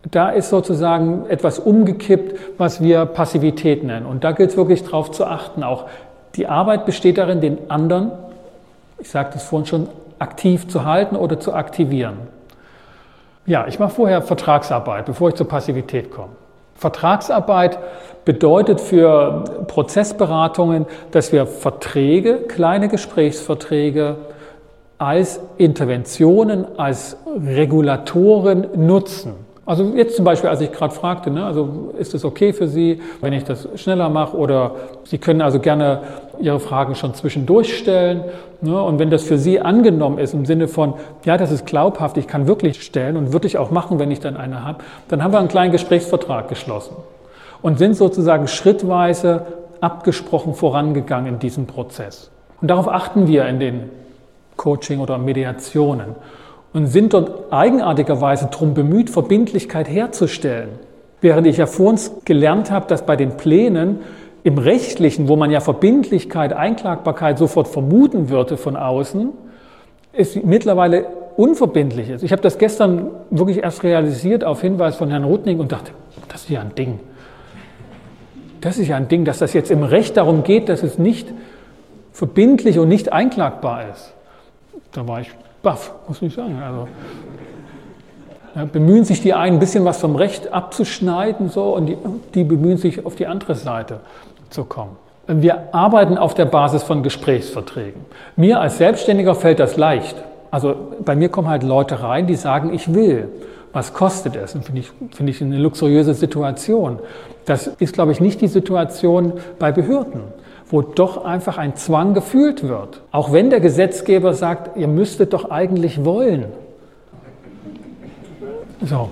Da ist sozusagen etwas umgekippt, was wir Passivität nennen. Und da gilt es wirklich darauf zu achten. Auch die Arbeit besteht darin, den anderen, ich sagte es vorhin schon, aktiv zu halten oder zu aktivieren. Ja, ich mache vorher Vertragsarbeit, bevor ich zur Passivität komme. Vertragsarbeit bedeutet für Prozessberatungen, dass wir Verträge, kleine Gesprächsverträge, als Interventionen, als Regulatoren nutzen. Also jetzt zum Beispiel, als ich gerade fragte, ne, also ist es okay für Sie, wenn ich das schneller mache, oder Sie können also gerne Ihre Fragen schon zwischendurch stellen. Ne, und wenn das für Sie angenommen ist, im Sinne von, ja, das ist glaubhaft, ich kann wirklich stellen und würde ich auch machen, wenn ich dann eine habe, dann haben wir einen kleinen Gesprächsvertrag geschlossen und sind sozusagen schrittweise abgesprochen vorangegangen in diesem Prozess. Und darauf achten wir in den Coaching oder Mediationen. Und sind dort eigenartigerweise darum bemüht, Verbindlichkeit herzustellen. Während ich ja vor uns gelernt habe, dass bei den Plänen im Rechtlichen, wo man ja Verbindlichkeit, Einklagbarkeit sofort vermuten würde von außen, es mittlerweile unverbindlich ist. Ich habe das gestern wirklich erst realisiert auf Hinweis von Herrn Rudnig und dachte, das ist ja ein Ding. Das ist ja ein Ding, dass das jetzt im Recht darum geht, dass es nicht verbindlich und nicht einklagbar ist. Da war ich baff, muss ich sagen. Also, ja, bemühen sich die einen, ein bisschen was vom Recht abzuschneiden, so, und die bemühen sich, auf die andere Seite zu kommen. Wir arbeiten auf der Basis von Gesprächsverträgen. Mir als Selbstständiger fällt das leicht. Also bei mir kommen halt Leute rein, die sagen, ich will. Was kostet es? Und finde ich eine luxuriöse Situation. Das ist, glaube ich, nicht die Situation bei Behörden, wo doch einfach ein Zwang gefühlt wird. Auch wenn der Gesetzgeber sagt, ihr müsstet doch eigentlich wollen. So.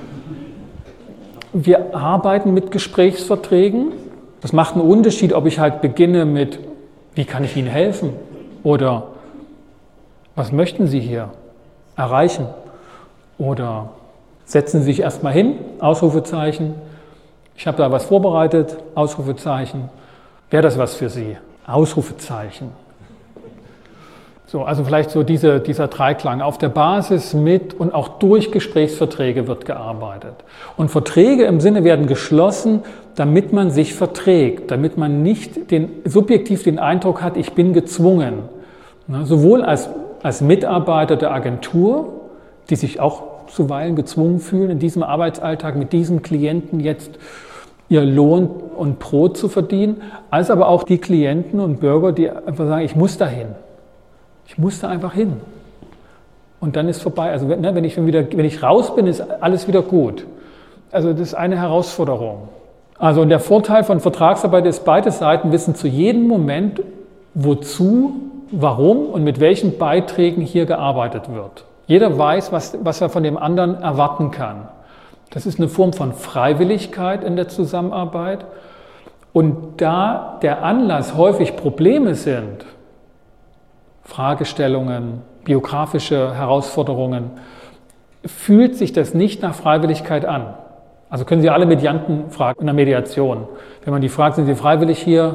Wir arbeiten mit Gesprächsverträgen. Das macht einen Unterschied, ob ich halt beginne mit, wie kann ich Ihnen helfen? Oder was möchten Sie hier erreichen? Oder setzen Sie sich erstmal hin, Ausrufezeichen. Ich habe da was vorbereitet, Ausrufezeichen. Wäre das was für Sie? Ausrufezeichen. So, also vielleicht so dieser Dreiklang. Auf der Basis mit und auch durch Gesprächsverträge wird gearbeitet. Und Verträge im Sinne werden geschlossen, damit man sich verträgt, damit man nicht subjektiv den Eindruck hat, ich bin gezwungen. Sowohl als Mitarbeiter der Agentur, die sich auch zuweilen gezwungen fühlen, in diesem Arbeitsalltag mit diesem Klienten jetzt ihr Lohn und Brot zu verdienen, als aber auch die Klienten und Bürger, die einfach sagen, ich muss dahin. Ich muss da einfach hin. Und dann ist vorbei. Also wenn ich raus bin, ist alles wieder gut. Also das ist eine Herausforderung. Also und der Vorteil von Vertragsarbeit ist, beide Seiten wissen zu jedem Moment, wozu, warum und mit welchen Beiträgen hier gearbeitet wird. Jeder weiß, was er von dem anderen erwarten kann. Das ist eine Form von Freiwilligkeit in der Zusammenarbeit. Und da der Anlass häufig Probleme sind, Fragestellungen, biografische Herausforderungen, fühlt sich das nicht nach Freiwilligkeit an. Also können Sie alle Medianten fragen in der Mediation. Wenn man die fragt, sind Sie freiwillig hier?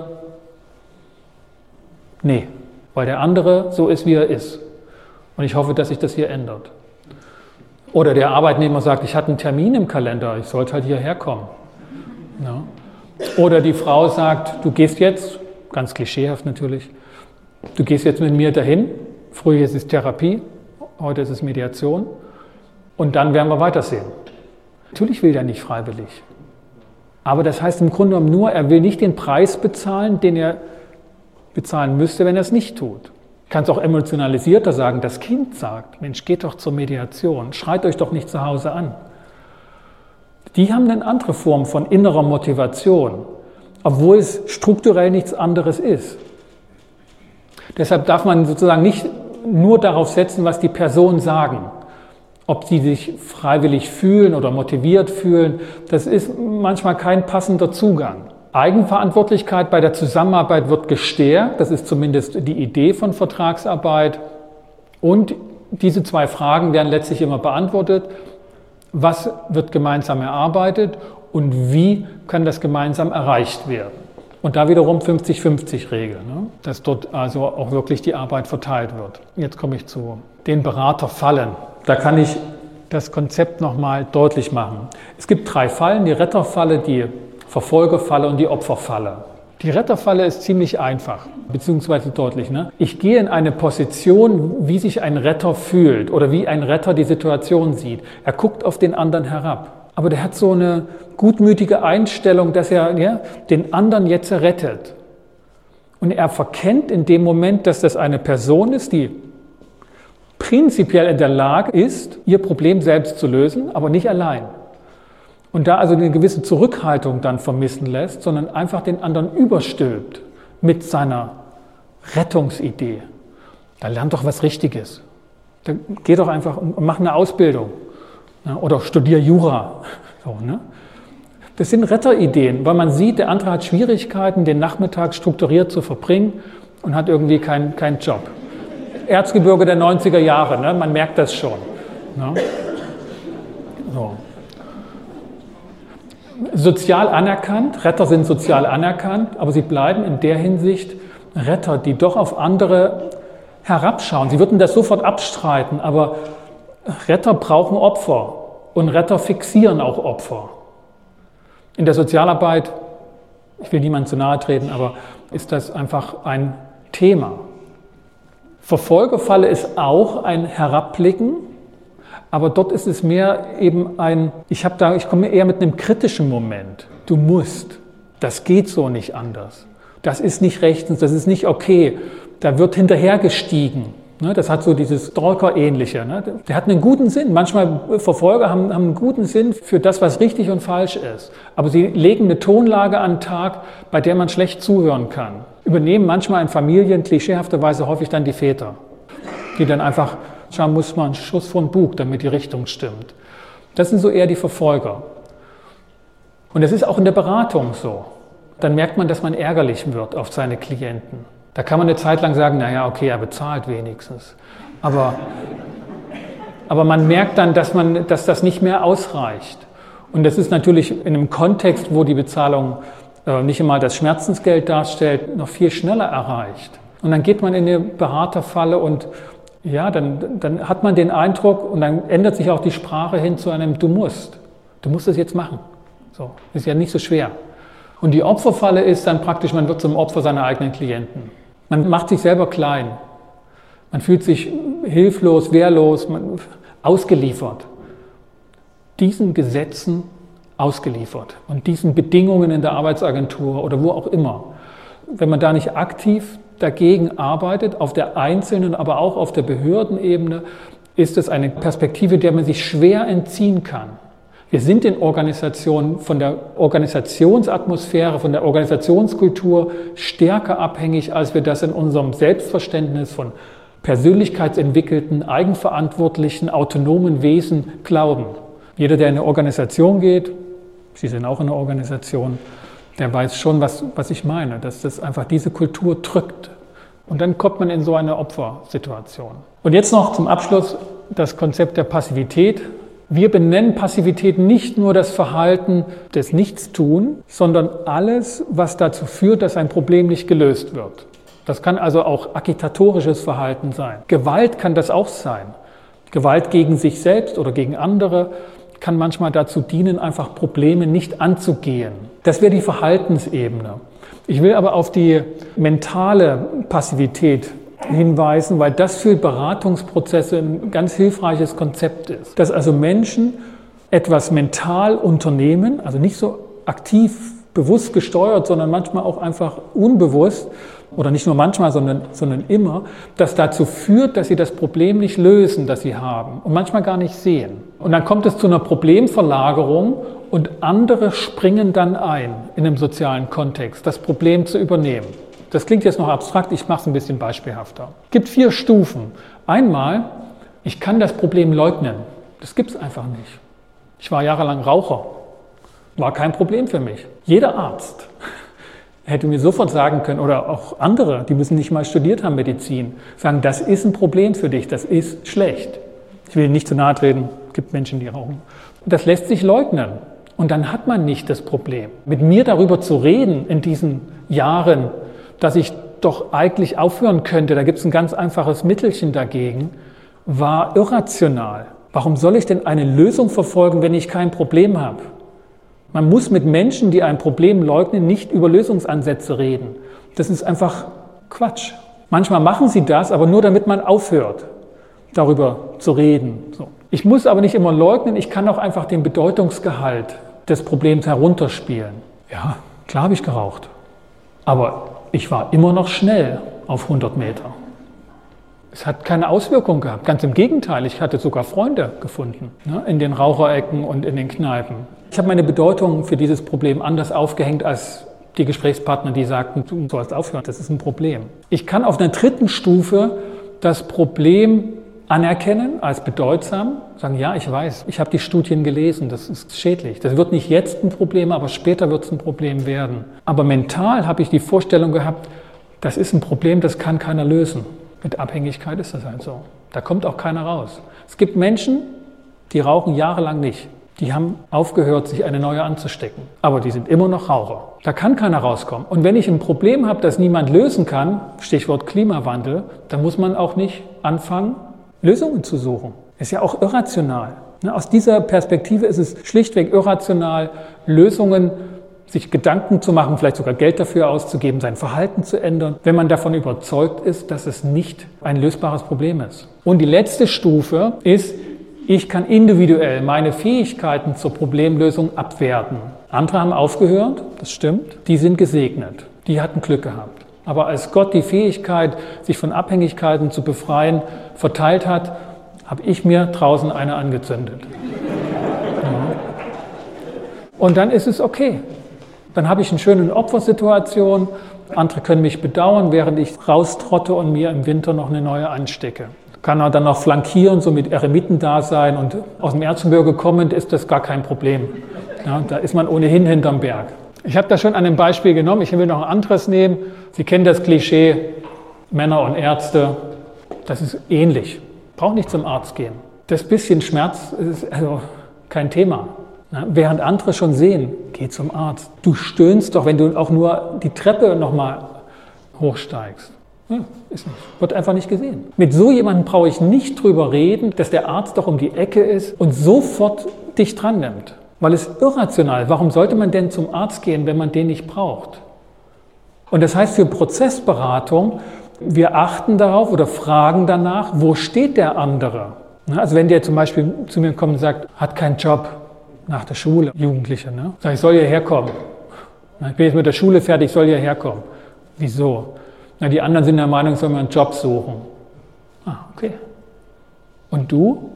Nee, weil der andere so ist, wie er ist. Und ich hoffe, dass sich das hier ändert. Oder der Arbeitnehmer sagt, ich hatte einen Termin im Kalender, ich sollte halt hierher kommen. Ja. Oder die Frau sagt, du gehst jetzt, ganz klischeehaft natürlich, du gehst jetzt mit mir dahin, früher ist es Therapie, heute ist es Mediation und dann werden wir weitersehen. Natürlich will der nicht freiwillig. Aber das heißt im Grunde genommen nur, er will nicht den Preis bezahlen, den er bezahlen müsste, wenn er es nicht tut. Ich kann es auch emotionalisierter sagen, das Kind sagt, Mensch, geht doch zur Mediation, schreit euch doch nicht zu Hause an. Die haben eine andere Form von innerer Motivation, obwohl es strukturell nichts anderes ist. Deshalb darf man sozusagen nicht nur darauf setzen, was die Personen sagen. Ob sie sich freiwillig fühlen oder motiviert fühlen, das ist manchmal kein passender Zugang. Eigenverantwortlichkeit bei der Zusammenarbeit wird gestärkt, das ist zumindest die Idee von Vertragsarbeit. Und diese zwei Fragen werden letztlich immer beantwortet. Was wird gemeinsam erarbeitet und wie kann das gemeinsam erreicht werden? Und da wiederum 50-50-Regel, ne? Dass dort also auch wirklich die Arbeit verteilt wird. Jetzt komme ich zu den Beraterfallen. Da kann ich das Konzept nochmal deutlich machen. Es gibt 3 Fallen, die Retterfalle, die Verfolgerfalle und die Opferfalle. Die Retterfalle ist ziemlich einfach, beziehungsweise deutlich. Ne? Ich gehe in eine Position, wie sich ein Retter fühlt oder wie ein Retter die Situation sieht. Er guckt auf den anderen herab. Aber der hat so eine gutmütige Einstellung, dass er den anderen jetzt rettet. Und er verkennt in dem Moment, dass das eine Person ist, die prinzipiell in der Lage ist, ihr Problem selbst zu lösen, aber nicht allein. Und da also eine gewisse Zurückhaltung dann vermissen lässt, sondern einfach den anderen überstülpt mit seiner Rettungsidee. Da lernt doch was Richtiges. Da geh doch einfach und mach eine Ausbildung. Oder studier Jura. So, ne? Das sind Retterideen, weil man sieht, der andere hat Schwierigkeiten, den Nachmittag strukturiert zu verbringen und hat irgendwie keinen Job. Erzgebirge der 90er Jahre, ne? Man merkt das schon. Ne? So. Sozial anerkannt, Retter sind sozial anerkannt, aber sie bleiben in der Hinsicht Retter, die doch auf andere herabschauen. Sie würden das sofort abstreiten, aber Retter brauchen Opfer und Retter fixieren auch Opfer. In der Sozialarbeit, ich will niemandem zu nahe treten, aber ist das einfach ein Thema. Verfolgerfalle ist auch ein Herabblicken, aber dort ist es mehr eben ich komme eher mit einem kritischen Moment. Du musst, das geht so nicht anders. Das ist nicht rechtens, das ist nicht okay. Da wird hinterhergestiegen. Das hat so dieses Stalker-ähnliche. Der hat einen guten Sinn. Manchmal Verfolger haben einen guten Sinn für das, was richtig und falsch ist. Aber sie legen eine Tonlage an den Tag, bei der man schlecht zuhören kann. Übernehmen manchmal in Familien klischeehafterweise häufig dann die Väter, die dann einfach, muss man einen Schuss von Bug, damit die Richtung stimmt. Das sind so eher die Verfolger. Und das ist auch in der Beratung so. Dann merkt man, dass man ärgerlich wird auf seine Klienten. Da kann man eine Zeit lang sagen, naja, okay, er bezahlt wenigstens. Aber man merkt dann, dass das nicht mehr ausreicht. Und das ist natürlich in einem Kontext, wo die Bezahlung nicht immer das Schmerzensgeld darstellt, noch viel schneller erreicht. Und dann geht man in eine Beraterfalle und ja, dann hat man den Eindruck und dann ändert sich auch die Sprache hin zu einem Du musst es jetzt machen. So, ist ja nicht so schwer. Und die Opferfalle ist dann praktisch, man wird zum Opfer seiner eigenen Klienten. Man macht sich selber klein. Man fühlt sich hilflos, wehrlos, ausgeliefert. Diesen Gesetzen ausgeliefert und diesen Bedingungen in der Arbeitsagentur oder wo auch immer. Wenn man da nicht aktiv dagegen arbeitet, auf der einzelnen, aber auch auf der Behördenebene, ist es eine Perspektive, der man sich schwer entziehen kann. Wir sind in Organisationen von der Organisationsatmosphäre, von der Organisationskultur stärker abhängig, als wir das in unserem Selbstverständnis von persönlichkeitsentwickelten, eigenverantwortlichen, autonomen Wesen glauben. Jeder, der in eine Organisation geht, Sie sind auch in einer Organisation, der weiß schon, was ich meine, dass das einfach diese Kultur drückt. Und dann kommt man in so eine Opfersituation. Und jetzt noch zum Abschluss das Konzept der Passivität. Wir benennen Passivität nicht nur das Verhalten des Nichtstun, sondern alles, was dazu führt, dass ein Problem nicht gelöst wird. Das kann also auch agitatorisches Verhalten sein. Gewalt kann das auch sein. Gewalt gegen sich selbst oder gegen andere kann manchmal dazu dienen, einfach Probleme nicht anzugehen. Das wäre die Verhaltensebene. Ich will aber auf die mentale Passivität hinweisen, weil das für Beratungsprozesse ein ganz hilfreiches Konzept ist. Dass also Menschen etwas mental unternehmen, also nicht so aktiv, bewusst gesteuert, sondern manchmal auch einfach unbewusst, oder nicht nur manchmal, sondern immer, das dazu führt, dass sie das Problem nicht lösen, das sie haben und manchmal gar nicht sehen. Und dann kommt es zu einer Problemverlagerung und andere springen dann ein in einem sozialen Kontext, das Problem zu übernehmen. Das klingt jetzt noch abstrakt, ich mache es ein bisschen beispielhafter. Es gibt 4 Stufen. Einmal, ich kann das Problem leugnen. Das gibt es einfach nicht. Ich war jahrelang Raucher. War kein Problem für mich. Jeder Arzt hätte mir sofort sagen können, oder auch andere, die müssen nicht mal studiert haben, Medizin, sagen, das ist ein Problem für dich, das ist schlecht. Ich will nicht zu nahe treten, es gibt Menschen, die rauchen. Das lässt sich leugnen. Und dann hat man nicht das Problem. Mit mir darüber zu reden in diesen Jahren, dass ich doch eigentlich aufhören könnte, da gibt es ein ganz einfaches Mittelchen dagegen, war irrational. Warum soll ich denn eine Lösung verfolgen, wenn ich kein Problem habe? Man muss mit Menschen, die ein Problem leugnen, nicht über Lösungsansätze reden. Das ist einfach Quatsch. Manchmal machen sie das, aber nur damit man aufhört, darüber zu reden. So. Ich muss aber nicht immer leugnen, ich kann auch einfach den Bedeutungsgehalt des Problems herunterspielen. Ja, klar habe ich geraucht. Aber ich war immer noch schnell auf 100 Meter. Es hat keine Auswirkung gehabt. Ganz im Gegenteil, ich hatte sogar Freunde gefunden, ne, in den Raucherecken und in den Kneipen. Ich habe meine Bedeutung für dieses Problem anders aufgehängt als die Gesprächspartner, die sagten, du sollst aufhören, das ist ein Problem. Ich kann auf einer dritten Stufe das Problem anerkennen als bedeutsam, sagen, ja, ich weiß, ich habe die Studien gelesen, das ist schädlich. Das wird nicht jetzt ein Problem, aber später wird es ein Problem werden. Aber mental habe ich die Vorstellung gehabt, das ist ein Problem, das kann keiner lösen. Mit Abhängigkeit ist das halt so. Da kommt auch keiner raus. Es gibt Menschen, die rauchen jahrelang nicht. Die haben aufgehört, sich eine neue anzustecken. Aber die sind immer noch Raucher. Da kann keiner rauskommen. Und wenn ich ein Problem habe, das niemand lösen kann, Stichwort Klimawandel, dann muss man auch nicht anfangen, Lösungen zu suchen. Ist ja auch irrational. Aus dieser Perspektive ist es schlichtweg irrational, Lösungen, sich Gedanken zu machen, vielleicht sogar Geld dafür auszugeben, sein Verhalten zu ändern, wenn man davon überzeugt ist, dass es nicht ein lösbares Problem ist. Und die letzte Stufe ist, ich kann individuell meine Fähigkeiten zur Problemlösung abwerten. Andere haben aufgehört, das stimmt, die sind gesegnet, die hatten Glück gehabt. Aber als Gott die Fähigkeit, sich von Abhängigkeiten zu befreien, verteilt hat, habe ich mir draußen eine angezündet. Ja. Und dann ist es okay. Dann habe ich eine schöne Opfersituation, andere können mich bedauern, während ich raustrotte und mir im Winter noch eine neue anstecke. Kann er dann noch flankieren, so mit Eremitendasein und aus dem Erzgebirge kommend ist das gar kein Problem. Ja, da ist man ohnehin hinterm Berg. Ich habe das schon an einem Beispiel genommen, ich will noch ein anderes nehmen. Sie kennen das Klischee, Männer und Ärzte, das ist ähnlich. Braucht nicht zum Arzt gehen. Das bisschen Schmerz ist also kein Thema. Ja, während andere schon sehen, geh zum Arzt. Du stöhnst doch, wenn du auch nur die Treppe nochmal hochsteigst. Ja, ist nicht. Wird einfach nicht gesehen. Mit so jemandem brauche ich nicht drüber reden, dass der Arzt doch um die Ecke ist und sofort dich dran nimmt. Weil es irrational ist. Warum sollte man denn zum Arzt gehen, wenn man den nicht braucht? Und das heißt für Prozessberatung, wir achten darauf oder fragen danach, wo steht der andere? Also wenn der zum Beispiel zu mir kommt und sagt, hat keinen Job nach der Schule, Jugendliche, ne? Sag ich, soll hierher kommen. Ich bin jetzt mit der Schule fertig, soll hierher kommen. Wieso? Na, die anderen sind der Meinung, soll man einen Job suchen. Ah, okay. Und du?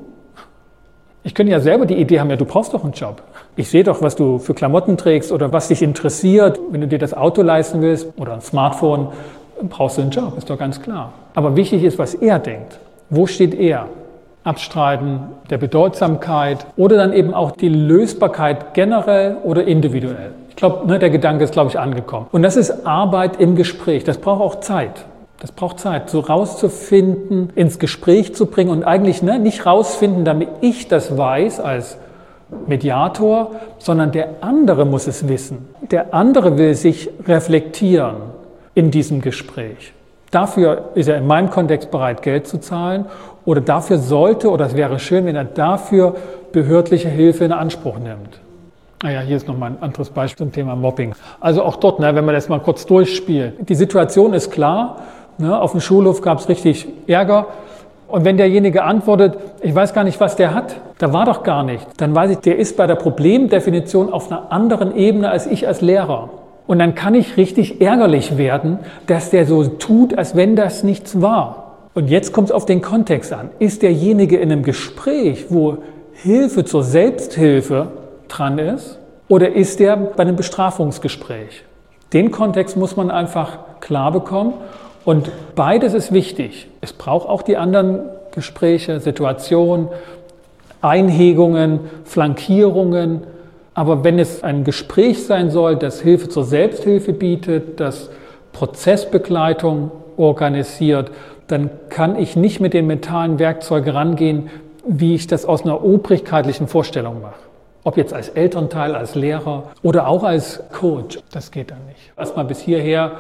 Ich könnte ja selber die Idee haben, ja, du brauchst doch einen Job. Ich sehe doch, was du für Klamotten trägst oder was dich interessiert. Wenn du dir das Auto leisten willst oder ein Smartphone, brauchst du einen Job, ist doch ganz klar. Aber wichtig ist, was er denkt. Wo steht er? Abstreiten der Bedeutsamkeit oder dann eben auch die Lösbarkeit generell oder individuell. Ich glaube, der Gedanke ist, glaube ich, angekommen. Und das ist Arbeit im Gespräch. Das braucht auch Zeit. Das braucht Zeit, so rauszufinden, ins Gespräch zu bringen und eigentlich nicht rausfinden, damit ich das weiß als Mediator, sondern der andere muss es wissen. Der andere will sich reflektieren in diesem Gespräch. Dafür ist er in meinem Kontext bereit, Geld zu zahlen oder dafür sollte, oder es wäre schön, wenn er dafür behördliche Hilfe in Anspruch nimmt. Naja, hier ist nochmal ein anderes Beispiel zum Thema Mobbing. Also auch dort, wenn wir das mal kurz durchspielen. Die Situation ist klar, auf dem Schulhof gab es richtig Ärger. Und wenn derjenige antwortet, ich weiß gar nicht, was der hat, da war doch gar nicht, dann weiß ich, der ist bei der Problemdefinition auf einer anderen Ebene als ich als Lehrer. Und dann kann ich richtig ärgerlich werden, dass der so tut, als wenn das nichts war. Und jetzt kommt es auf den Kontext an. Ist derjenige in einem Gespräch, wo Hilfe zur Selbsthilfe dran ist, oder ist der bei einem Bestrafungsgespräch? Den Kontext muss man einfach klar bekommen. Und beides ist wichtig. Es braucht auch die anderen Gespräche, Situationen, Einhegungen, Flankierungen. Aber wenn es ein Gespräch sein soll, das Hilfe zur Selbsthilfe bietet, das Prozessbegleitung organisiert, dann kann ich nicht mit den mentalen Werkzeugen rangehen, wie ich das aus einer obrigkeitlichen Vorstellung mache. Ob jetzt als Elternteil, als Lehrer oder auch als Coach, das geht dann nicht. Erstmal bis hierher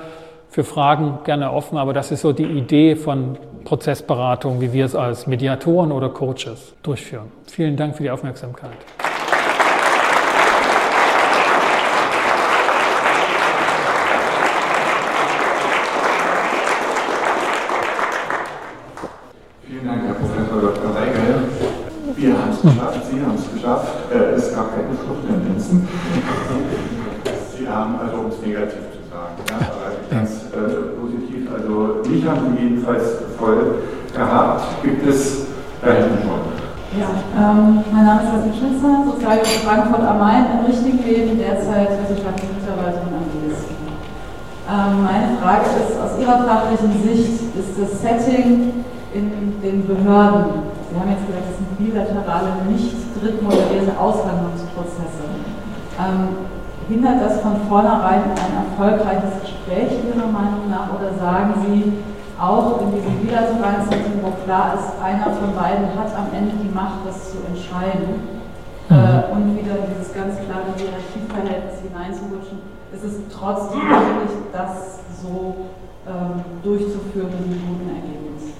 für Fragen gerne offen, aber das ist so die Idee von Prozessberatung, wie wir es als Mediatoren oder Coaches durchführen. Vielen Dank für die Aufmerksamkeit. Vielen Dank, Herr Professor Dr. Weigel. Wir haben es geschafft, Sie haben es geschafft. Es gab keine Fluchttendenzen. Sie haben, also um es negativ zu sagen, ja, aber ganz positiv, also mich haben Sie jedenfalls voll gehabt. Gibt es da hinten schon? Ja, mein Name ist Jasmin Schnitzer, Sozialpädagogin Frankfurt am Main, im richtigen Leben, derzeit wissenschaftliche Mitarbeiterin am BSI. Meine Frage ist, aus Ihrer fachlichen Sicht ist das Setting in den Behörden, Sie haben jetzt gesagt, das sind bilaterale, nicht drittmoderierte Aushandlungsprozesse. Hindert das von vornherein ein erfolgreiches Gespräch Ihrer Meinung nach oder sagen Sie, auch in diesem bilateralen Setting, wo klar ist, einer von beiden hat am Ende die Macht, das zu entscheiden und wieder in dieses ganz klare Hierarchieverhältnis hineinzurutschen, ist es trotzdem möglich, das so durchzuführen mit einem guten Ergebnis?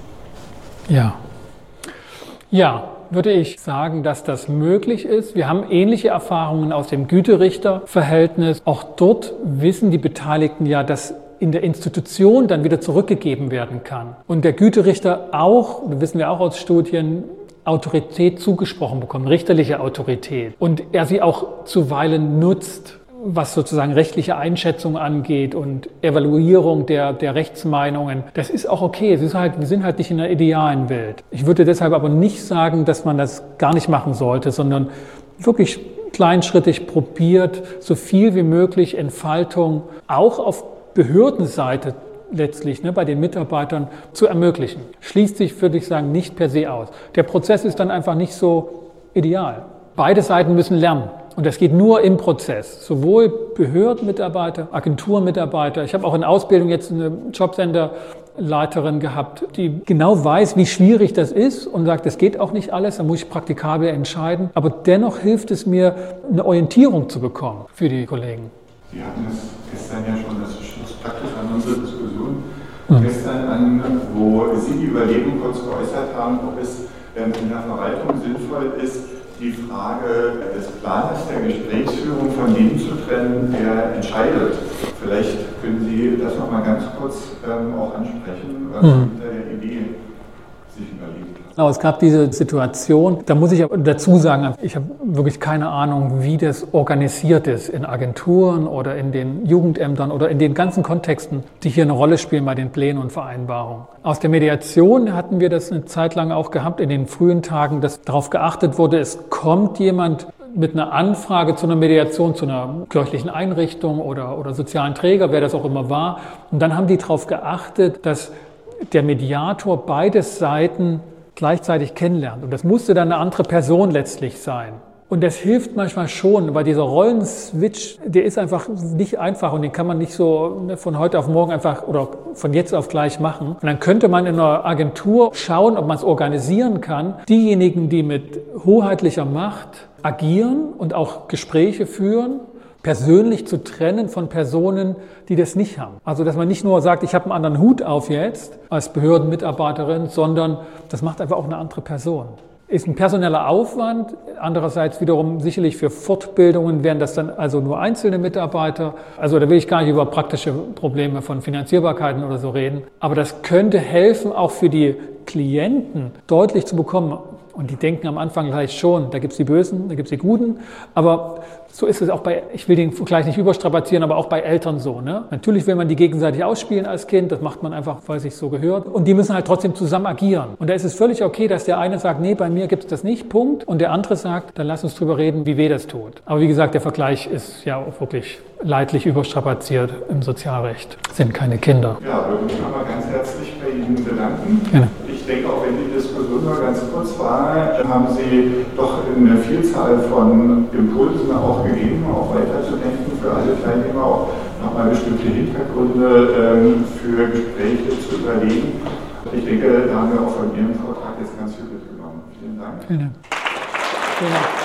Ja, würde ich sagen, dass das möglich ist. Wir haben ähnliche Erfahrungen aus dem Güterichterverhältnis. Auch dort wissen die Beteiligten ja, dass in der Institution dann wieder zurückgegeben werden kann. Und der Güterichter auch, das wissen wir auch aus Studien, Autorität zugesprochen bekommt, richterliche Autorität. Und er sie auch zuweilen nutzt, was sozusagen rechtliche Einschätzung angeht und Evaluierung der Rechtsmeinungen. Das ist auch okay. Es ist halt, wir sind halt nicht in einer idealen Welt. Ich würde deshalb aber nicht sagen, dass man das gar nicht machen sollte, sondern wirklich kleinschrittig probiert, so viel wie möglich Entfaltung auch auf Behördenseite letztlich bei den Mitarbeitern zu ermöglichen. Schließt sich, würde ich sagen, nicht per se aus. Der Prozess ist dann einfach nicht so ideal. Beide Seiten müssen lernen. Und das geht nur im Prozess. Sowohl Behördenmitarbeiter, Agenturmitarbeiter. Ich habe auch in Ausbildung jetzt eine Jobcenter-Leiterin gehabt, die genau weiß, wie schwierig das ist und sagt, das geht auch nicht alles, da muss ich praktikabel entscheiden. Aber dennoch hilft es mir, eine Orientierung zu bekommen für die Kollegen. Sie hatten es gestern ja schon, das schließt praktisch an unsere Diskussion gestern an, wo Sie die Überlegung kurz geäußert haben, ob es in der Verwaltung sinnvoll ist, die Frage des Planes der Gesprächsführung von dem zu trennen, der entscheidet. Vielleicht können Sie das noch mal ganz kurz auch ansprechen, was hinter der Idee sich überlegt hat. Genau, es gab diese Situation, da muss ich dazu sagen, ich habe wirklich keine Ahnung, wie das organisiert ist in Agenturen oder in den Jugendämtern oder in den ganzen Kontexten, die hier eine Rolle spielen bei den Plänen und Vereinbarungen. Aus der Mediation hatten wir das eine Zeit lang auch gehabt, in den frühen Tagen, dass darauf geachtet wurde, es kommt jemand mit einer Anfrage zu einer Mediation, zu einer kirchlichen Einrichtung oder sozialen Träger, wer das auch immer war. Und dann haben die darauf geachtet, dass der Mediator beide Seiten gleichzeitig kennenlernt. Und das musste dann eine andere Person letztlich sein. Und das hilft manchmal schon, weil dieser Rollenswitch, der ist einfach nicht einfach und den kann man nicht so von heute auf morgen einfach oder von jetzt auf gleich machen. Und dann könnte man in einer Agentur schauen, ob man es organisieren kann. Diejenigen, die mit hoheitlicher Macht agieren und auch Gespräche führen, persönlich zu trennen von Personen, die das nicht haben. Also, dass man nicht nur sagt, ich habe einen anderen Hut auf jetzt als Behördenmitarbeiterin, sondern das macht einfach auch eine andere Person. Ist ein personeller Aufwand, andererseits wiederum sicherlich für Fortbildungen wären das dann also nur einzelne Mitarbeiter. Also da will ich gar nicht über praktische Probleme von Finanzierbarkeiten oder so reden. Aber das könnte helfen, auch für die Klienten deutlich zu bekommen. Und die denken am Anfang gleich schon, da gibt es die Bösen, da gibt es die Guten. Aber so ist es auch bei, ich will den Vergleich nicht überstrapazieren, aber auch bei Eltern so. Ne? Natürlich will man die gegenseitig ausspielen als Kind, das macht man einfach, weil es sich so gehört. Und die müssen halt trotzdem zusammen agieren. Und da ist es völlig okay, dass der eine sagt, nee, bei mir gibt es das nicht, Punkt. Und der andere sagt, dann lass uns drüber reden, wie weh das tut. Aber wie gesagt, der Vergleich ist ja auch wirklich leidlich überstrapaziert im Sozialrecht. Das sind keine Kinder. Ja, würde mich nochmal ganz herzlich bei Ihnen bedanken. Gerne. Ich denke, auch wenn die Diskussion nur ganz kurz war, haben Sie doch eine Vielzahl von Impulsen auch gegeben, auch weiterzudenken, für alle Teilnehmer auch nochmal bestimmte Hintergründe für Gespräche zu überlegen. Ich denke, da haben wir auch von Ihrem Vortrag jetzt ganz viel mitgenommen. Vielen Dank. Vielen Dank. Vielen Dank.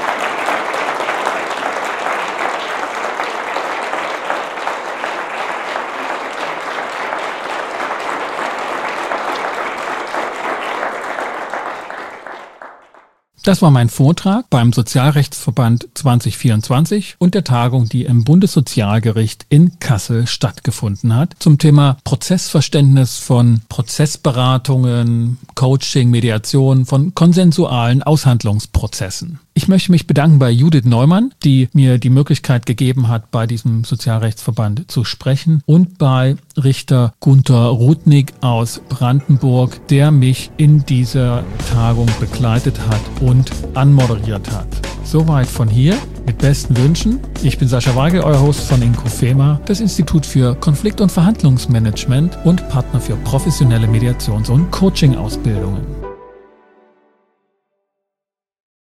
Das war mein Vortrag beim Sozialrechtsverband 2024 und der Tagung, die im Bundessozialgericht in Kassel stattgefunden hat, zum Thema Prozessverständnis von Prozessberatungen, Coaching, Mediation, von konsensualen Aushandlungsprozessen. Ich möchte mich bedanken bei Judith Neumann, die mir die Möglichkeit gegeben hat, bei diesem Sozialrechtsverband zu sprechen, und bei Richter Gunther Rudnick aus Brandenburg, der mich in dieser Tagung begleitet hat und anmoderiert hat. Soweit von hier, mit besten Wünschen. Ich bin Sascha Weigel, euer Host von Inkofema, das Institut für Konflikt- und Verhandlungsmanagement und Partner für professionelle Mediations- und Coaching-Ausbildungen.